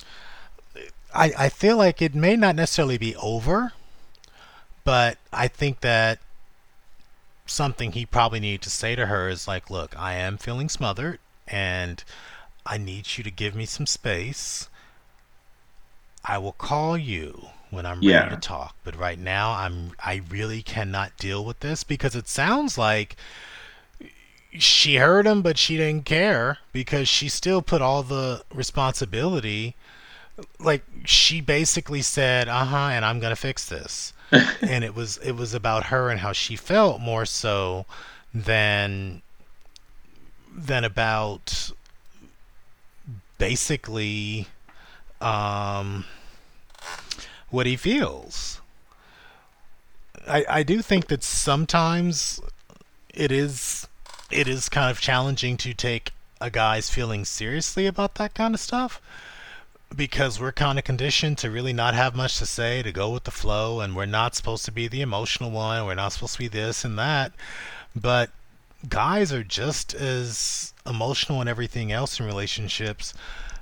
I feel like it may not necessarily be over, but I think that something he probably needed to say to her is like, look, I am feeling smothered and I need you to give me some space. I will call you when I'm ready to Yeah. talk, but right now I really cannot deal with this because it sounds like she heard him but she didn't care because she still put all the responsibility, like she basically said, "Uh-huh, and I'm going to fix this." And it was about her and how she felt more so than about basically um what he feels. I do think that sometimes it is it is kind of challenging to take a guy's feelings seriously about that kind of stuff because we're kind of conditioned to really not have much to say, to go with the flow, and we're not supposed to be the emotional one. We're not supposed to be this and that. But guys are just as emotional and everything else in relationships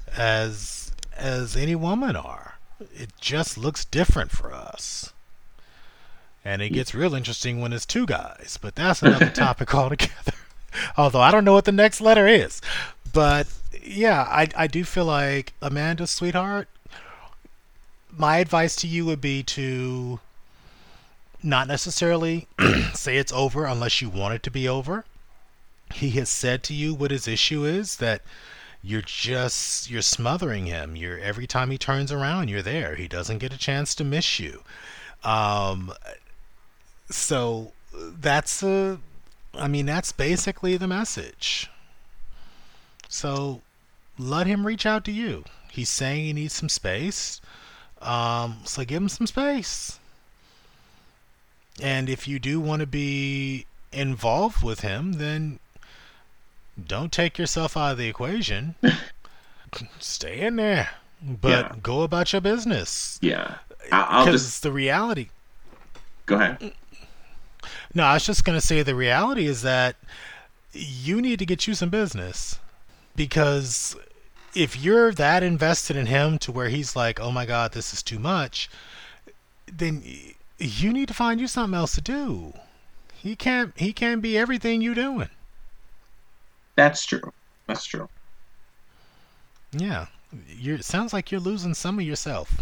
as any woman are. It just looks different for us. And it gets real interesting when it's two guys, but that's another topic altogether. Although I don't know what the next letter is. But yeah, I do feel like Amanda, sweetheart, my advice to you would be to not necessarily say it's over unless you want it to be over. He has said to you what his issue is, that you're smothering him. You're every time he turns around, you're there. He doesn't get a chance to miss you. Um, so that's a I mean that's basically the message. So let him reach out to you. He's saying he needs some space. So give him some space. And if you do want to be involved with him, then don't take yourself out of the equation. stay in there, Yeah, but go about your business. yeah. I'll just Because the reality, go ahead. no, I was just going to say the reality is that you need to get you some business. Because if you're that invested in him to where he's like, oh my God, this is too much, then you need to find you something else to do. He can't be everything you doing. That's true. That's true. Yeah. It sounds like you're losing some of yourself.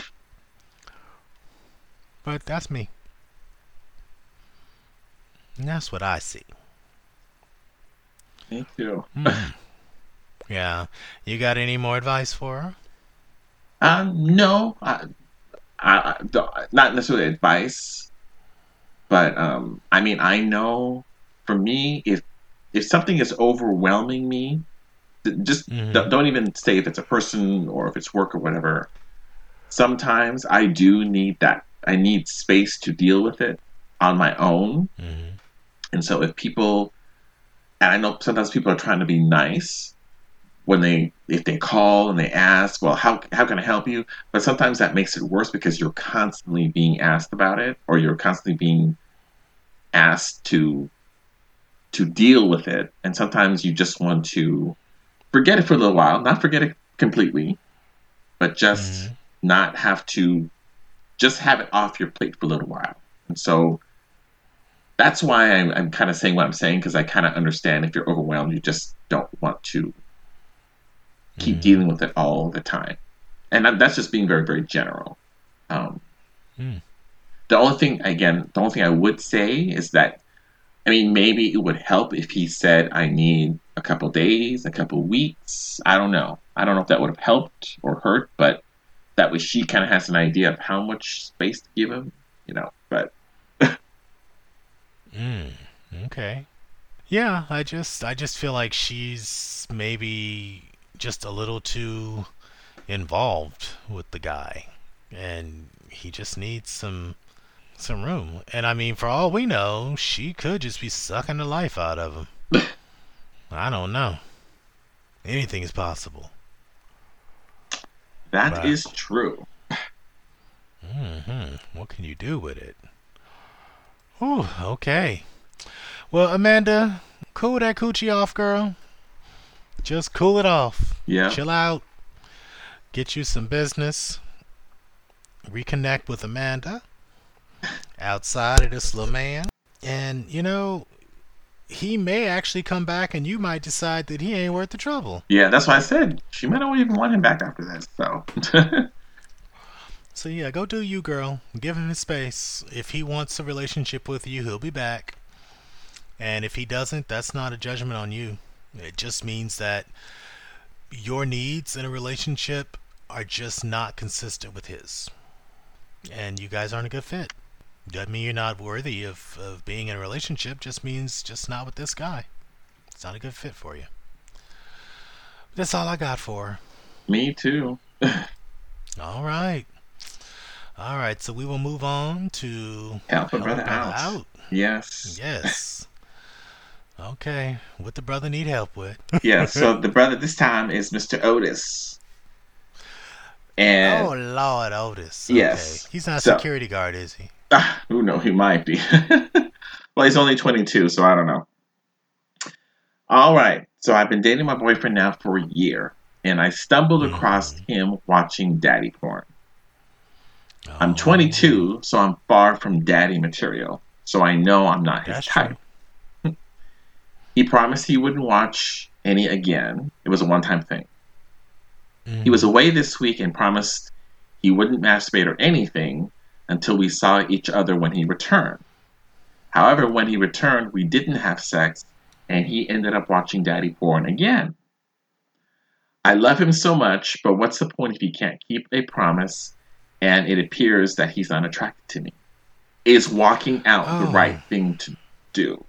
But that's me. And that's what I see. Me too. Hmm. Yeah. You got any more advice for her? No, not necessarily advice, but I mean, I know for me, if something is overwhelming me, just Mm-hmm. don't even say if it's a person or if it's work or whatever. Sometimes I do need that. I need space to deal with it on my own. Mm-hmm. And so if people, and I know sometimes people are trying to be nice when if they call and they ask, well, how can I help you? But sometimes that makes it worse because you're constantly being asked about it, or you're constantly being asked to deal with it. And sometimes you just want to forget it for a little while, not forget it completely, but just Mm-hmm. not have to just have it off your plate for a little while. And so that's why I'm kind of saying what I'm saying because I kind of understand if you're overwhelmed, you just don't want to keep Mm-hmm. dealing with it all the time. And that's just being very, very general. Um, Mm. the only thing I would say is that, I mean, maybe it would help if he said, I need a couple days, a couple weeks. I don't know. I don't know if that would have helped or hurt, but that way she kind of has an idea of how much space to give him, but Mm. Okay. Yeah, I just feel like she's maybe just a little too involved with the guy, and he just needs some room. And I mean, for all we know, she could just be sucking the life out of him. I don't know. Anything is possible. that But is true. what can you do with it? Whew, okay. Well, Amanda, cool that coochie off, girl. Just cool it off. Yeah. Chill out. Get you some business. Reconnect with Amanda outside of this little man. And, he may actually come back and you might decide that he ain't worth the trouble. Yeah, that's why I said she might not even want him back after this. So, So, yeah, go do you, girl. Give him his space. If he wants a relationship with you, he'll be back. And if he doesn't, that's not a judgment on you. It just means that your needs in a relationship are just not consistent with his. And you guys aren't a good fit. Doesn't mean you're not worthy of being in a relationship, just means just not with this guy. It's not a good fit for you. That's all I got for her. me too. All right. All right, so we will move on to Help a help a brother brother out. out. Yes. Yes. Okay. What the brother need help with? Yeah, so the brother this time is Mr. Otis. And Oh, Lord Otis. Okay. yes, He's not a so, security guard, is he? who knows, he might be. Well, he's only 22, so I don't know. All right, so I've been dating my boyfriend now for a year, and I stumbled across Mm-hmm. him watching daddy porn. I'm Oh, 22, so I'm far from daddy material, so I know I'm not his that's true. type. He promised he wouldn't watch any again. It was a one time thing. He was Mm-hmm. away this week and promised he wouldn't masturbate or anything until we saw each other when he returned. However, when he returned, we didn't have sex, and he ended up watching daddy porn again. I love him so much, but what's the point if he can't keep a promise and it appears that he's not attracted to me? Is walking out the right Oh. thing to do?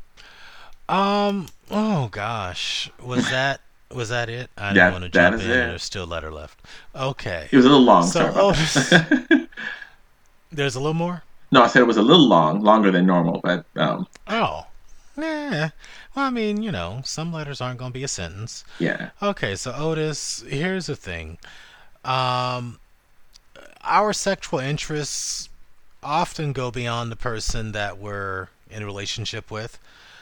Oh gosh. Was that it? I didn't That want to that jump is in and it. there's still a letter left. Okay. It was a little long. So Sorry about Otis, that. there's a little more? No, I said it was a little long, longer than normal, but Oh. Nah. Well, I mean, some letters aren't going to be a sentence. Yeah. Okay, so Otis, here's the thing. Um, our sexual interests often go beyond the person that we're in a relationship with.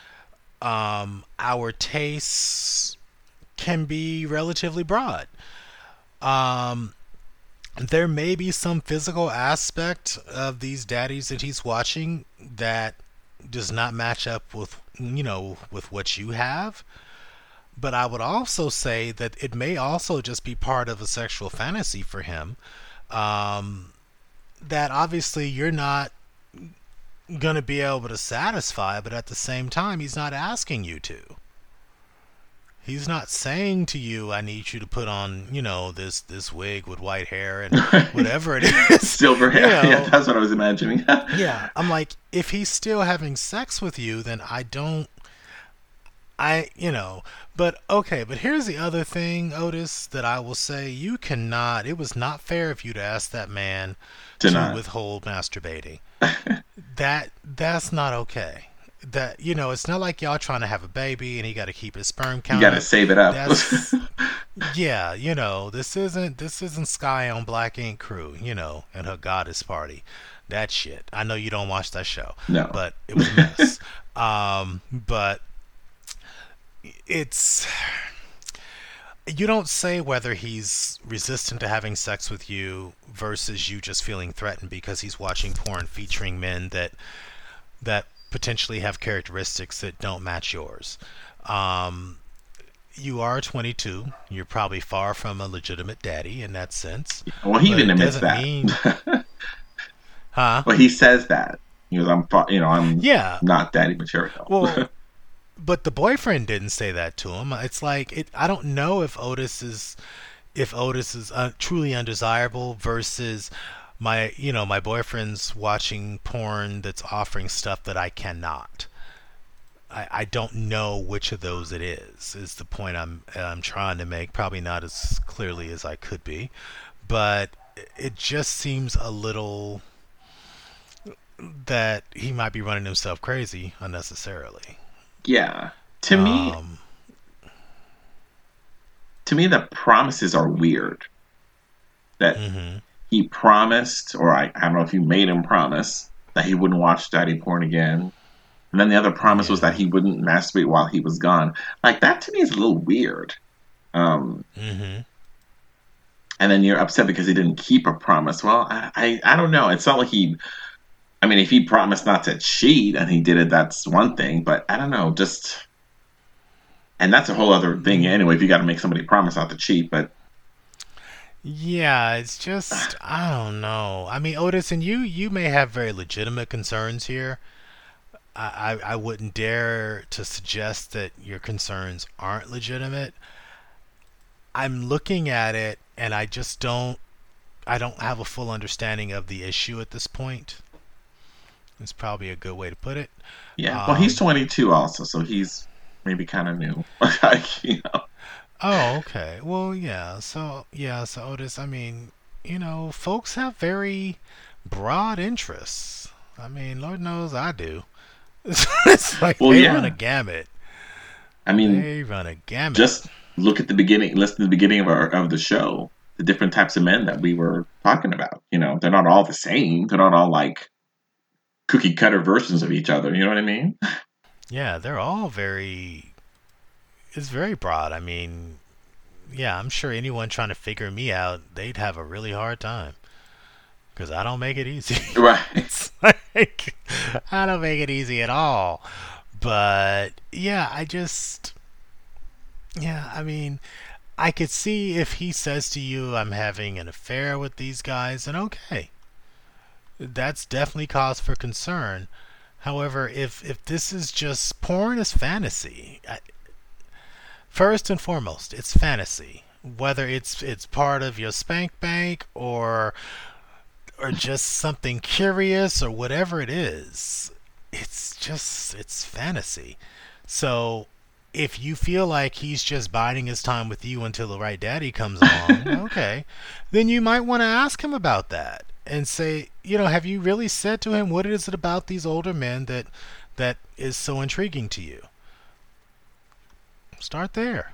Our tastes can be relatively broad. Um, there may be some physical aspect of these daddies that he's watching that does not match up with what you have. But I would also say that it may also just be part of a sexual fantasy for him. Um, that obviously you're not going to be able to satisfy, but at the same time, he's not asking you to. He's not saying to you, "I need you to put on, this wig with white hair and whatever it is." Silver you hair. Yeah, know, that's what I was imagining. yeah. I'm like, if he's still having sex with you, then I don't. I, you know, but okay, but here's the other thing, Otis, that I will say. You cannot, it was not fair of you to ask that man To to not. withhold masturbating. That's not okay. That, it's not like y'all trying to have a baby and he got to keep his sperm You count got to up. save it up. That's, yeah, this isn't Sky on Black Ink Crew, and her goddess party. That shit. I know you don't watch that show, No. but it was a mess. But it's you don't say whether he's resistant to having sex with you versus you just feeling threatened because he's watching porn featuring men that potentially have characteristics that don't match yours. Um, you are 22. You're probably far from a legitimate daddy in that sense, Well, he but even it admits doesn't that. mean, huh? Well, he says that. He goes, I'm Yeah. not daddy material. Well, but the boyfriend didn't say that to him. It's like I don't know if Otis is truly undesirable versus my boyfriend's watching porn that's offering stuff that I cannot. I don't know which of those it is the point I'm trying to make. Probably not as clearly as I could be, but it just seems a little that he might be running himself crazy unnecessarily. Yeah. To me, Um, to me, the promises are weird. That hmm he promised, or I don't know if you made him promise that he wouldn't watch daddy porn again. And then the other promise was that yeah. he wouldn't masturbate while he was gone. Like that to me is a little weird. Um, hmm and then you're upset because he didn't keep a promise. Well, I don't know. It's not like he. I mean, if he promised not to cheat and he did it, that's one thing. But I don't know. Just and that's a whole other thing anyway. If you got to make somebody promise not to cheat, but Yeah, it's just I don't know. I mean, Otis, and you may have very legitimate concerns here. I wouldn't dare to suggest that your concerns aren't legitimate. I'm looking at it and I don't have a full understanding of the issue at this point. It's probably a good way to put it. yeah. Well, he's Um, 22 also, so he's maybe kind of new. Like, oh, okay. Well, yeah, so Otis, I mean, folks have very broad interests. I mean, Lord knows I do. It's like Well, they run a yeah. gamut. I mean, They run a gamut. just look at the beginning. Listen to the beginning of the show. The different types of men that we were talking about. They're not all the same. They're not all like cookie cutter versions of each other. You know what I mean? Yeah, they're all very. It's very broad. I mean, yeah, I'm sure anyone trying to figure me out, they'd have a really hard time because I don't make it easy. Right. It's like I don't make it easy at all. But yeah, yeah, I mean, I could see if he says to you, "I'm having an affair with these guys," and okay, that's definitely cause for concern. However, if this is just porn is fantasy. First and foremost, it's fantasy. Whether it's part of your spank bank or just something curious or whatever it is, it's fantasy. So if you feel like he's just biding his time with you until the right daddy comes along, okay, then you might want to ask him about that and say, have you really said to him what is it about these older men that is so intriguing to you? Start there.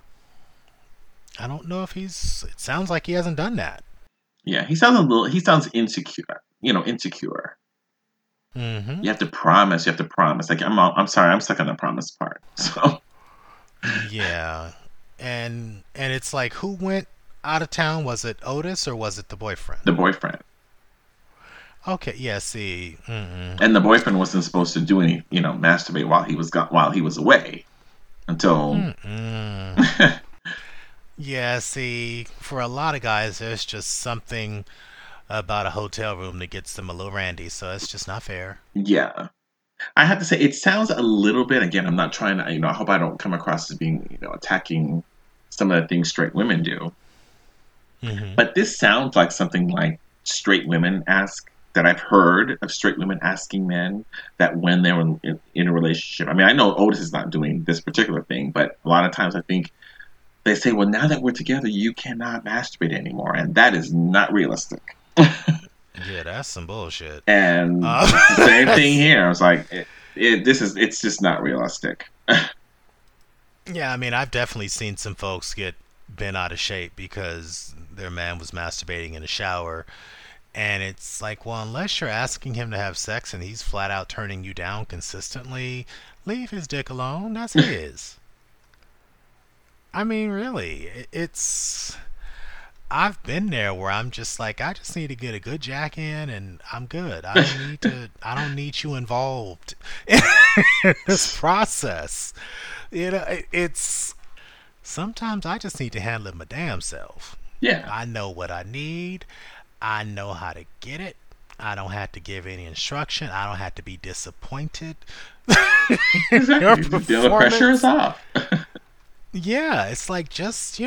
I don't know if he's. It sounds like he hasn't done that. Yeah, he sounds a little. He sounds insecure. Insecure. Mm-hmm. You have to promise. You have to promise. Like I'm sorry. I'm stuck on the promise part. So Yeah, and it's like, who went out of town? Was it Otis or was it the boyfriend? the boyfriend Okay, yeah. See, mm-mm, and the boyfriend wasn't supposed to do any, masturbate while he was away until. mm-mm. Yeah, see, for a lot of guys, there's just something about a hotel room that gets them a little randy, so it's just not fair. Yeah, I have to say it sounds a little bit. Again, I'm not trying to. I hope I don't come across as being, attacking some of the things straight women do. Hmm. But this sounds like something like straight women ask that I've heard of straight women asking men that when they were in a relationship. I mean, I know Otis is not doing this particular thing, but a lot of times I think they say, well, now that we're together, you cannot masturbate anymore. And that is not realistic. Yeah, that's some bullshit. And it's the same thing That's- here. I was like, it's just not realistic. yeah, I mean, I've definitely seen some folks get bent out of shape because their man was masturbating in the shower. And it's like, well, unless you're asking him to have sex and he's flat out turning you down consistently, leave his dick alone. That's his. I mean, really, it's. I've been there where I'm just like, I just need to get a good jack in and I'm good. I don't need to. I don't need you involved in this process. It's sometimes I just need to handle it my damn self. Yeah, I know what I need. I know how to get it. I don't have to give any instruction. I don't have to be disappointed in your exactly. The pressure is performance. off. Yeah, it's like, just,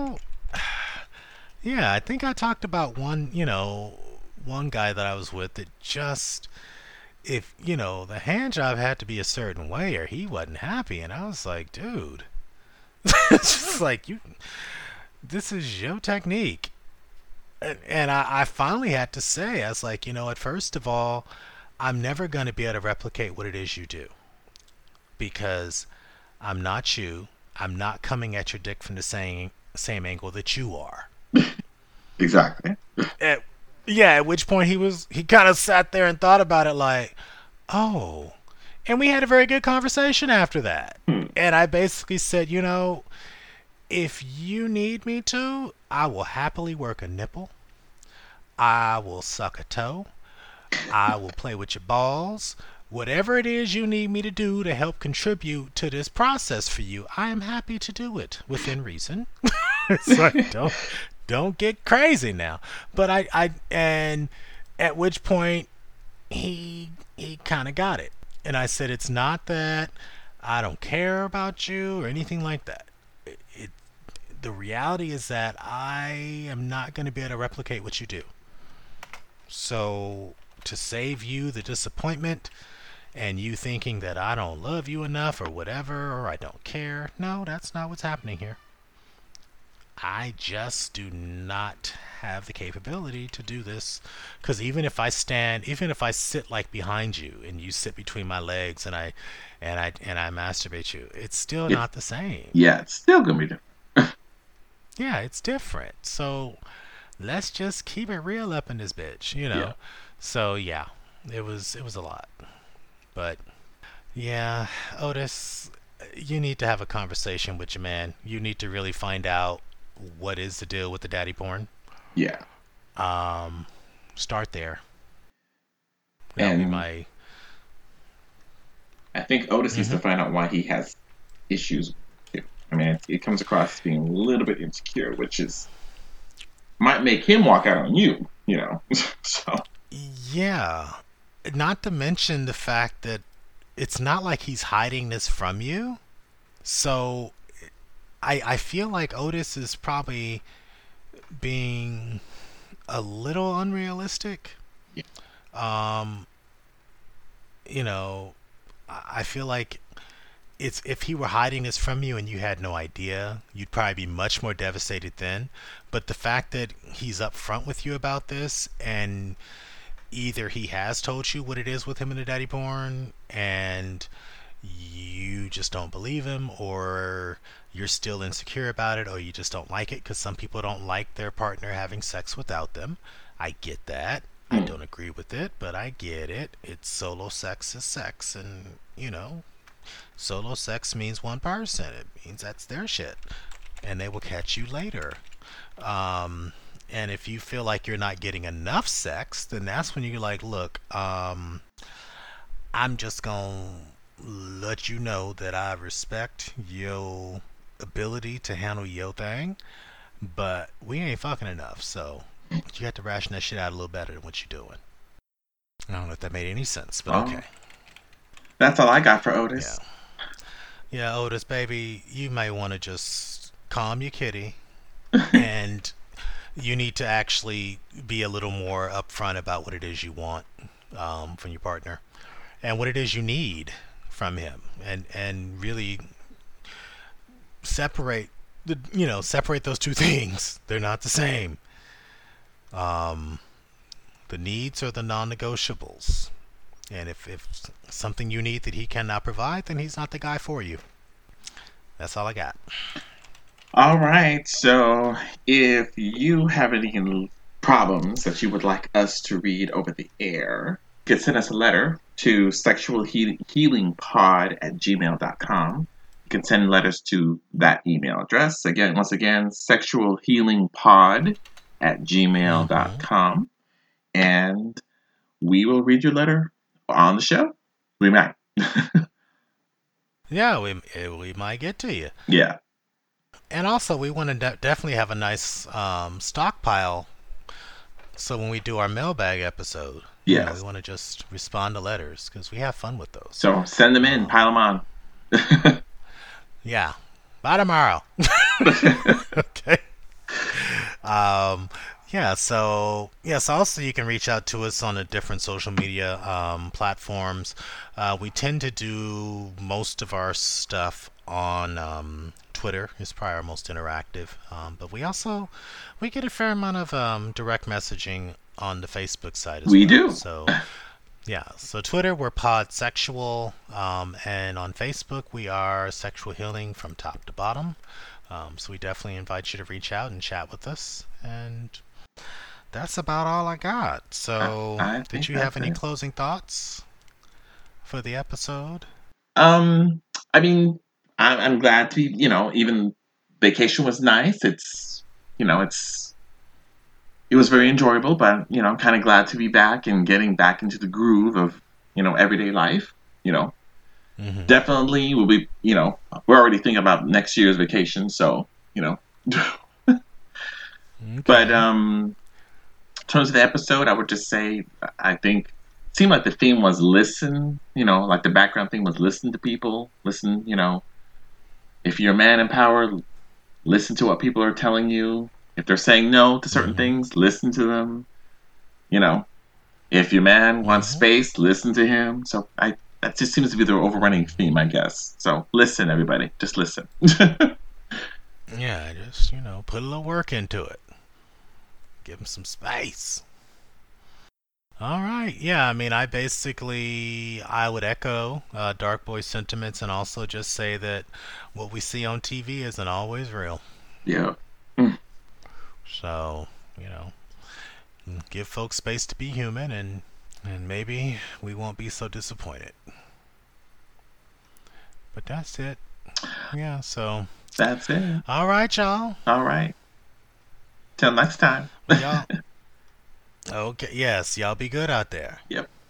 yeah, I think I talked about one guy that I was with that just, if, the hand job had to be a certain way or he wasn't happy. And I was like, dude, it's just like, this is your technique. And I finally had to say, I was like, at first of all, I'm never going to be able to replicate what it is you do because I'm not you. I'm not coming at your dick from the same angle that you are. Exactly. At, yeah, at which point he kind of sat there and thought about it like, oh, and we had a very good conversation after that. Hmm. And I basically said, if you need me to, I will happily work a nipple. I will suck a toe. I will play with your balls. Whatever it is you need me to do to help contribute to this process for you, I am happy to do it within reason. It's like, don't get crazy now. But and at which point he kind of got it. And I said, it's not that I don't care about you or anything like that. It the reality is that I am not going to be able to replicate what you do. So to save you the disappointment and you thinking that I don't love you enough or whatever or I don't care, no, that's not what's happening here. I just do not have the capability to do this because even if I sit like behind you and you sit between my legs and I masturbate you, it's still Yeah, not the same. yeah, it's still gonna be different. Yeah, it's different. So let's just keep it real up in this bitch. Yeah, So yeah, it was a lot. But yeah, Otis, you need to have a conversation with your man. You need to really find out what is the deal with the daddy porn. yeah. Um, Start there. That'll be And my. I think Otis needs Hmm. to find out why he has issues. Too. I mean, it comes across as being a little bit insecure, which is might make him walk out on you. So Yeah, not to mention the fact that it's not like he's hiding this from you. So I feel like Otis is probably being a little unrealistic. yeah, Um, you know, I feel like it's if he were hiding this from you and you had no idea, you'd probably be much more devastated then. But the fact that he's upfront with you about this and either he has told you what it is with him and the daddy porn, and you just don't believe him, or you're still insecure about it, or you just don't like it, because some people don't like their partner having sex without them. I get that. I Mm. don't agree with it, but I get it. It's solo sex is sex, and solo sex means one person. It means that's their shit, and they will catch you later. Um, and if you feel like you're not getting enough sex, then that's when you're like, look, I'm just gonna let you know that I respect your ability to handle your thing, but we ain't fucking enough, so you have to ration that shit out a little better than what you're doing. I don't know if that made any sense, but Well, okay. that's all I got for Yeah. Otis. Yeah, Otis, baby, you may want to just calm your kitty, and you need to actually be a little more upfront about what it is you want from your partner and what it is you need from him, and really separate separate those two things. They're not the same. Um, the needs are the non-negotiables, and if something you need that he cannot provide, then he's not the guy for you. That's all I got. All right. So, if you have any problems that you would like us to read over the air, you can send us a letter to sexualhealingpod at gmail.com. You can send letters to that email address. Again, once again, sexualhealingpod at Mm-hmm. gmail.com. And we will read your letter on the show. We might. Yeah, we might get to you. Yeah. And also, we want to definitely have a nice stockpile. So when we do our mailbag episode, we Yes. want to just respond to letters because we have fun with those. So send them in, pile them on. Yeah, by tomorrow. Okay. Um, yeah. So yes. Also, you can reach out to us on the different social media platforms. We tend to do most of our stuff on Twitter. Is probably our most interactive. But we get a fair amount of direct messaging on the Facebook side as We well. do. So yeah, so Twitter we're Podsexual, and on Facebook we are Sexual Healing from top to bottom. So we definitely invite you to reach out and chat with us. And that's about all I got. So I did think you have that's any it. closing thoughts for the episode? Um, I mean, I'm glad to be, even vacation was nice. It was very enjoyable, but, I'm kind of glad to be back and getting back into the groove of, everyday life. You know, Mm-hmm. definitely we'll be, we're already thinking about next year's vacation. So, but, Okay. in terms of the episode, I would just say, I think it seemed like the theme was listen, like the background theme was listen to people, listen, if you're a man in power, listen to what people are telling you. If they're saying no to certain Mm-hmm. things, listen to them. You know, if your man wants Mm-hmm. space, listen to him. So that just seems to be the overrunning theme, Mm-hmm. I guess. So listen, everybody, just listen. Yeah, just put a little work into it. Give him some space. All right. Yeah, I mean, I would echo Dark Boy's sentiments and also just say that what we see on TV isn't always real. Yeah. Mm. So, you know, give folks space to be human, and maybe we won't be so disappointed. But that's it. Yeah, so That's it. all right, y'all. All right. Till next time. Well, y'all okay, yes, y'all be good out there. Yep.